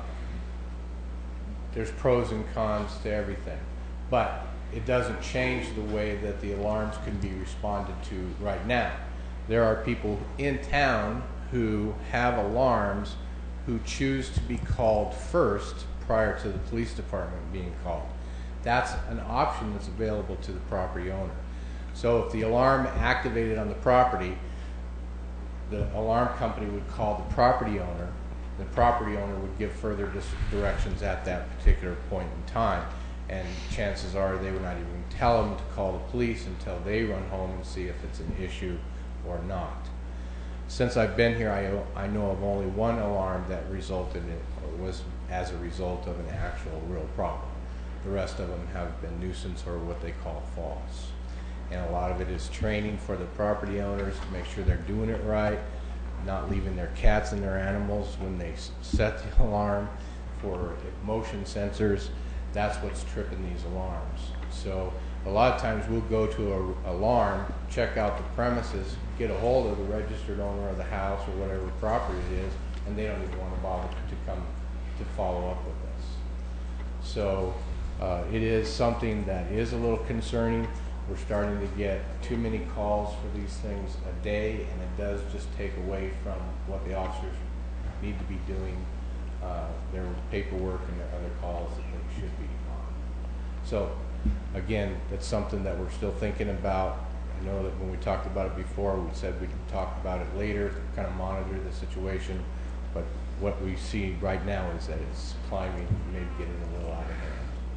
there's pros and cons to everything, but it doesn't change the way that the alarms can be responded to right now. There are people in town who have alarms who choose to be called first prior to the police department being called. That's an option that's available to the property owner. So if the alarm activated on the property, the alarm company would call the property owner. The property owner would give further dis- directions at that particular point in time. And chances are they would not even tell them to call the police until they run home and see if it's an issue or not. Since I've been here, I, I know of only one alarm that resulted in, or was as a result of an actual real problem. The rest of them have been nuisance or what they call false. And a lot of it is training for the property owners to make sure they're doing it right, not leaving their cats and their animals when they s- set the alarm for motion sensors. That's what's tripping these alarms. So a lot of times we'll go to a alarm, check out the premises, get a hold of the registered owner of the house or whatever property it is, and they don't even want to bother to come to follow up with us. So uh, it is something that is a little concerning. We're starting to get too many calls for these things a day, and it does just take away from what the officers need to be doing, uh, their paperwork and their other calls that they should be on. So again, that's something that we're still thinking about. I know that when we talked about it before, we said we'd talk about it later, kind of monitor the situation, but what we see right now is that it's climbing, maybe getting a little out of hand.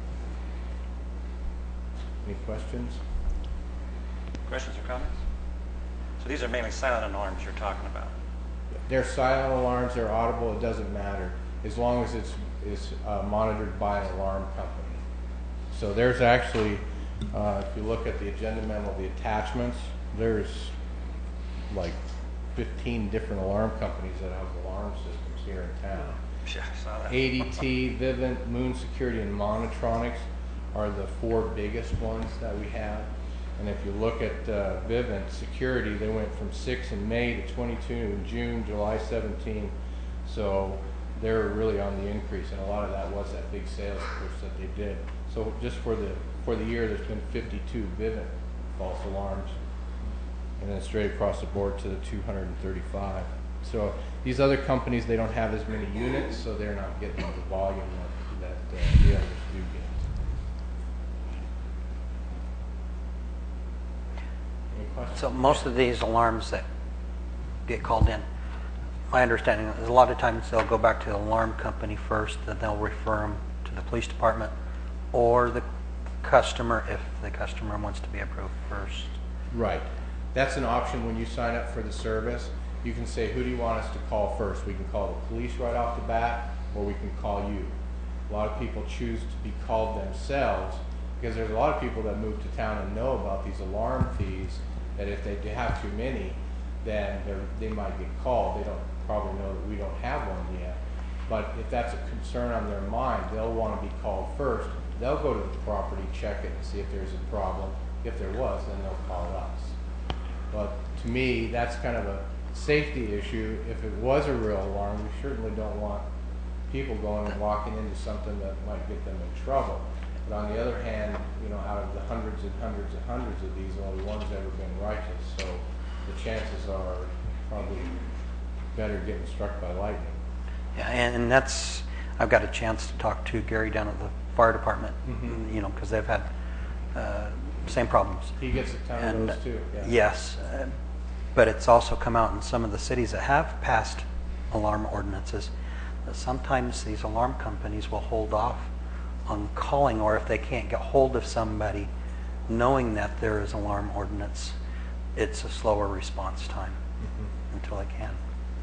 Any questions? Questions or comments? So these are mainly silent alarms you're talking about. They're silent alarms, they're audible, it doesn't matter, as long as it's, it's uh, monitored by an alarm company. So there's actually, uh, if you look at the agenda memo, the attachments, there's like fifteen different alarm companies that have alarm systems here in town. Yeah, I saw that. A D T, Vivint, Moon Security, and Monotronics are the four biggest ones that we have. And if you look at uh, Vivint Security, they went from six in May to twenty-two in June, July seventeenth. So they're really on the increase, and a lot of that was that big sales push that they did. So just for the for the year, there's been fifty-two Vivint false alarms, and then straight across the board to the two hundred thirty-five. So these other companies, they don't have as many units, so they're not getting the volume that, that uh, the others do get. Any questions? So most of these alarms that get called in, my understanding is a lot of times they'll go back to the alarm company first, then they'll refer them to the police department or the customer if the customer wants to be approved first. Right. That's an option when you sign up for the service. You can say, who do you want us to call first? We can call the police right off the bat, or we can call you. A lot of people choose to be called themselves because there's a lot of people that move to town and know about these alarm fees, that if they have too many, then they might get called. They don't probably know that we don't have one yet. But if that's a concern on their mind, they'll want to be called first. They'll go to the property, check it, and see if there's a problem. If there was, then they'll call us. But to me, that's kind of a safety issue. If it was a real alarm, we certainly don't want people going and walking into something that might get them in trouble. But on the other hand, you know, out of the hundreds and hundreds and hundreds of these, only one's ever been righteous. So the chances are probably better getting struck by lightning. Yeah, and, and that's, I've got a chance to talk to Gary down at the fire department, Mhm. you know, because they've had uh, same problems. He gets a ton And, of those too. Yeah. Yes, uh, but it's also come out in some of the cities that have passed alarm ordinances that sometimes these alarm companies will hold off on calling, or if they can't get hold of somebody knowing that there is alarm ordinance, it's a slower response time Mhm. until they can.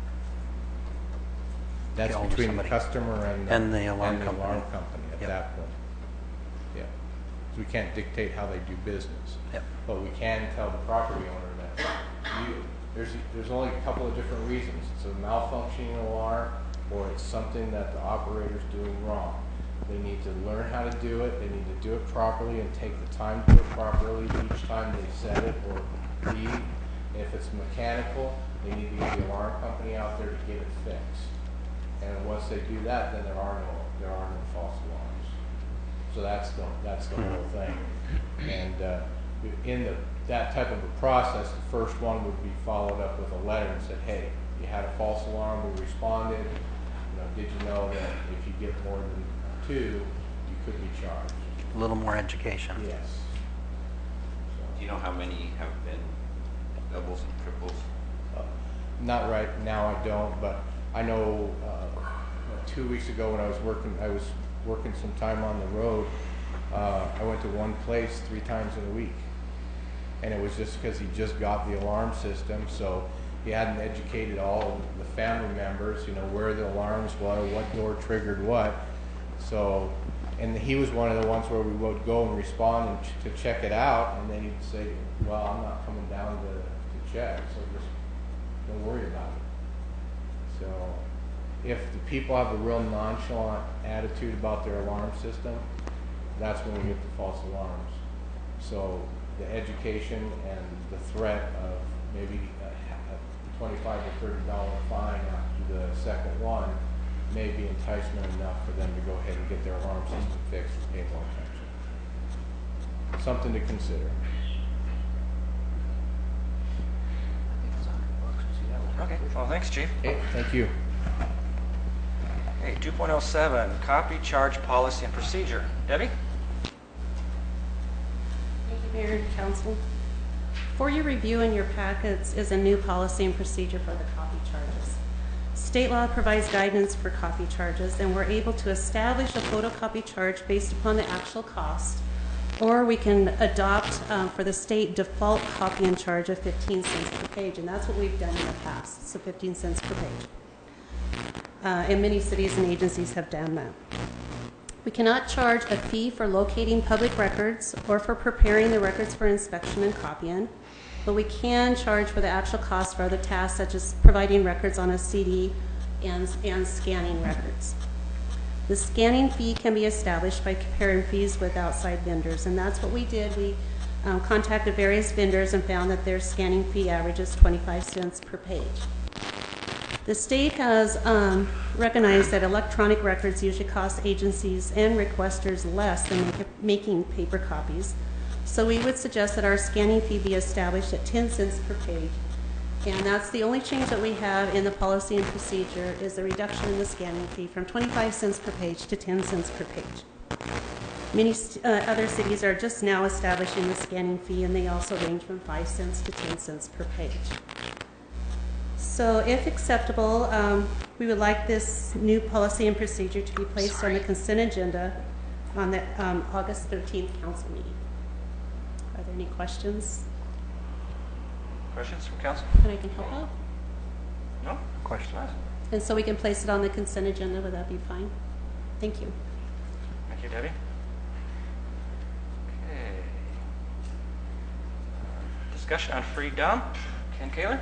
That's get hold of between the somebody. customer and the, And the alarm and the company. alarm company at Yep. that point. Yeah. 'Cause we can't dictate how they do business. Yep. But we can tell the property owner that you, there's, there's only a couple of different reasons. It's a malfunctioning alarm, or it's something that the operator's doing wrong. They need to learn how to do it, they need to do it properly and take the time to do it properly each time they set it or leave. If it's mechanical, they need to get the alarm company out there to get it fixed. And once they do that, then there are no, there are no false alarms. So that's the, that's the whole thing. And uh, in the, that type of a process, the first one would be followed up with a letter and said, hey, you had a false alarm, we responded. You know, did you know that if you get more than two, you could be charged? A little more education. Yes. So. you know how many have been doubles and triples? Uh, Not right now, I don't, but I know uh, two weeks ago when I was working, I was working some time on the road. Uh, I went to one place three times in a week, and it was just because he just got the alarm system, so he hadn't educated all the family members, you know, where the alarms were, what door triggered what. So, and he was one of the ones where we would go and respond and ch to check it out, and then he'd say, "Well, I'm not coming down to, to check, so just don't worry about it." So, if the people have a real nonchalant attitude about their alarm system, that's when we get the false alarms. So, the education and the threat of maybe a twenty-five to thirty dollar fine after the second one may be enticement enough for them to go ahead and get their alarm system fixed and pay more attention. Something to consider. Okay, well, thanks, Chief. Okay, thank you. Okay, two point oh seven, copy charge policy and procedure. Debbie? Thank you, Mayor and Council. For your review in your packets is a new policy and procedure for the copy charges. State law provides guidance for copy charges, and we're able to establish a photocopy charge based upon the actual cost, or we can adopt um, for the state default copy and charge of fifteen cents per page, and that's what we've done in the past, so fifteen cents per page. Uh, and many cities and agencies have done that. We cannot charge a fee for locating public records or for preparing the records for inspection and copying, but we can charge for the actual cost for other tasks such as providing records on a C D and, and scanning records. The scanning fee can be established by comparing fees with outside vendors, and that's what we did. We um, contacted various vendors and found that their scanning fee averages twenty-five cents per page. The state has um, recognized that electronic records usually cost agencies and requesters less than make, making paper copies. So we would suggest that our scanning fee be established at ten cents per page. And that's the only change that we have in the policy and procedure is the reduction in the scanning fee from twenty-five cents per page to ten cents per page. Many uh, other cities are just now establishing the scanning fee, and they also range from five cents to ten cents per page. So if acceptable, um, we would like this new policy and procedure to be placed Sorry. on the consent agenda on the um, August thirteenth council meeting. Are there any questions? Questions from council? And I can help out? No? Questions? And so we can place it on the consent agenda, would that be fine? Thank you. Thank you, Debbie. Okay. Discussion on free dump. Ken Kaler?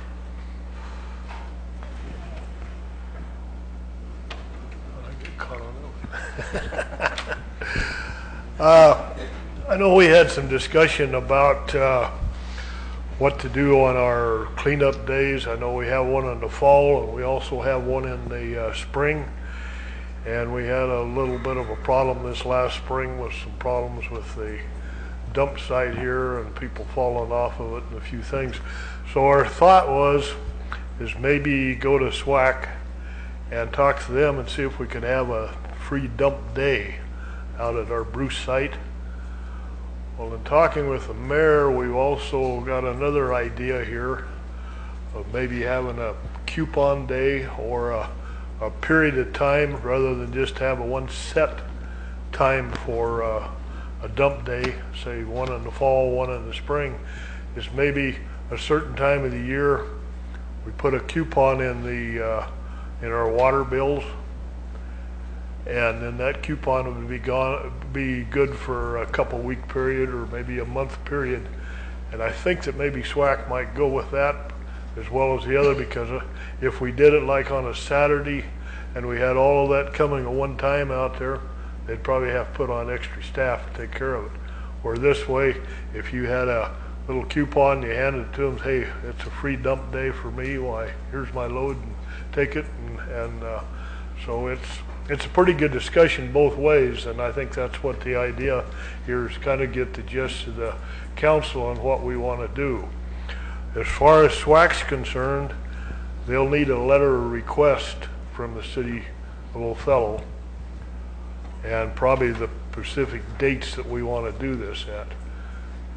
I get caught on that one. uh, I know we had some discussion about uh, what to do on our cleanup days. I know we have one in the fall, and we also have one in the uh, spring. And we had a little bit of a problem this last spring with some problems with the dump site here and people falling off of it and a few things. So our thought was, is maybe go to SWAC and talk to them and see if we could have a free dump day out at our Bruce site. Well, in talking with the mayor, we've also got another idea here of maybe having a coupon day or a, a period of time rather than just have a one set time for uh, a dump day, say one in the fall, one in the spring, is maybe a certain time of the year we put a coupon in the uh, in our water bills, and then that coupon would be gone, be good for a couple week period or maybe a month period. And I think that maybe SWAC might go with that as well as the other, because if we did it like on a Saturday and we had all of that coming at one time out there, they'd probably have to put on extra staff to take care of it. Or this way, if you had a little coupon, you handed it to them, hey, it's a free dump day for me, why, here's my load, and take it. And, and uh, so it's It's a pretty good discussion both ways, and I think that's what the idea here is, kind of get the gist of the council on what we want to do. As far as SWAC's concerned, they'll need a letter of request from the city of Othello and probably the specific dates that we want to do this at.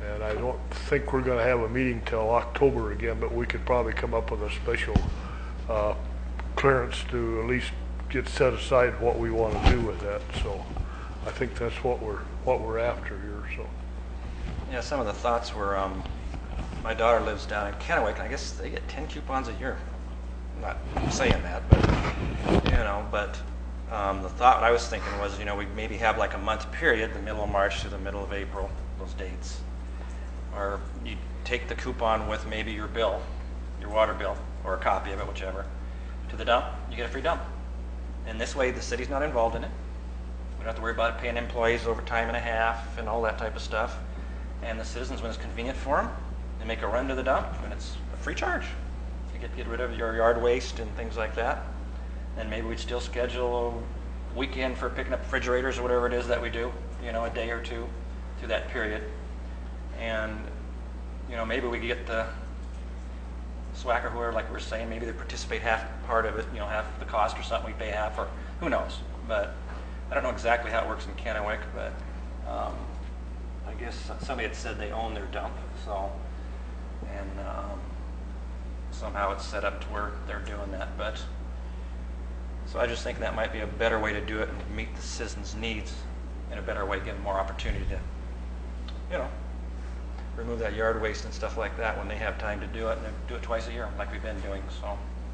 And I don't think we're gonna have a meeting till October again, but we could probably come up with a special uh, clearance to at least get set aside what we want to do with that. So I think that's what we're what we're after here. So Yeah, some of the thoughts were, um, my daughter lives down in Kennewick, and I guess they get ten coupons a year. I'm not saying that, but, you know, but um, the thought I was thinking was, you know, we maybe have like a month period, the middle of March to the middle of April, those dates. Or you take the coupon with maybe your bill, your water bill, or a copy of it, whichever, to the dump, you get a free dump. And this way, the city's not involved in it. We don't have to worry about paying employees overtime and a half and all that type of stuff. And the citizens, when it's convenient for them, they make a run to the dump, and it's a free charge. You get get rid of your yard waste and things like that. And maybe we'd still schedule a weekend for picking up refrigerators or whatever it is that we do, you know, a day or two through that period. And, you know, maybe we get the SWAC or whoever, like we were saying, maybe they participate half part of it, you know, half the cost or something, we pay half, or who knows. But I don't know exactly how it works in Kennewick, but um, I guess somebody had said they own their dump, so, and um, somehow it's set up to where they're doing that. But so I just think that might be a better way to do it and meet the citizens' needs in a better way, give them more opportunity to, you know, remove that yard waste and stuff like that when they have time to do it, and they do it twice a year like we've been doing. So,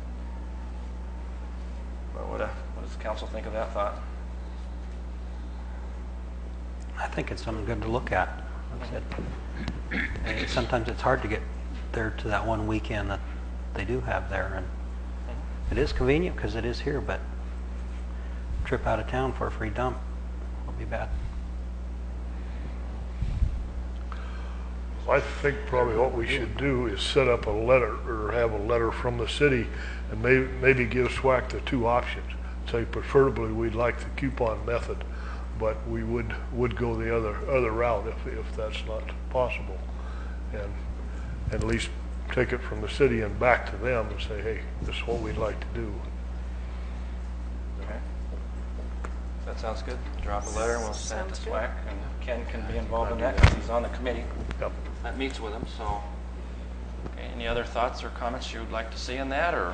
but what, uh, what does the council think of that thought? I think it's something good to look at. Like I said, and sometimes it's hard to get there to that one weekend that they do have there, and it is convenient because it is here, but a trip out of town for a free dump would be bad. I think probably what we should do is set up a letter, or have a letter from the city, and maybe maybe give SWAC the two options. Say preferably we'd like the coupon method, but we would would go the other other route if if that's not possible, and at least take it from the city and back to them and say, hey, this is what we'd like to do. Okay. That sounds good. Drop a letter and we'll send it to SWAC, and Ken can be involved in that because he's on the committee Yep. that meets with him. So, okay, any other thoughts or comments you would like to see in that, or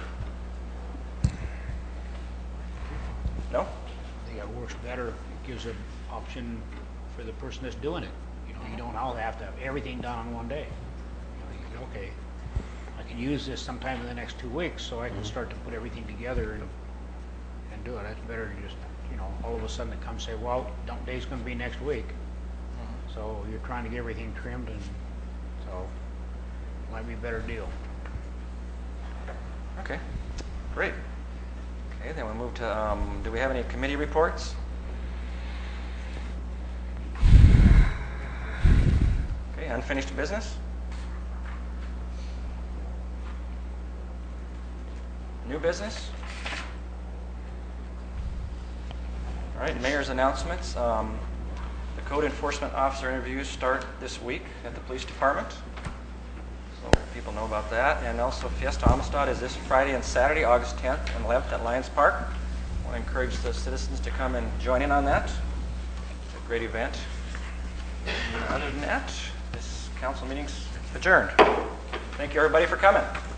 no? I think it works better. It gives an option for the person that's doing it. You know, you don't all have to have everything done on one day. You know, you can, okay, I can use this sometime in the next two weeks, so I can start to put everything together and and do it. That's better than just, you know, all of a sudden it comes say, well, dump day's going to be next week. So you're trying to get everything trimmed, and so it might be a better deal. Okay, great. Okay, then we'll move to, um, do we have any committee reports? Okay, unfinished business? New business? All right, mayor's announcements. Um, the code enforcement officer interviews start this week at the police department. So people know about that. And also Fiesta Amistad is this Friday and Saturday, August tenth and eleventh at Lions Park. I want to encourage the citizens to come and join in on that. It's a great event. And other than that, this council meeting's adjourned. Thank you everybody for coming.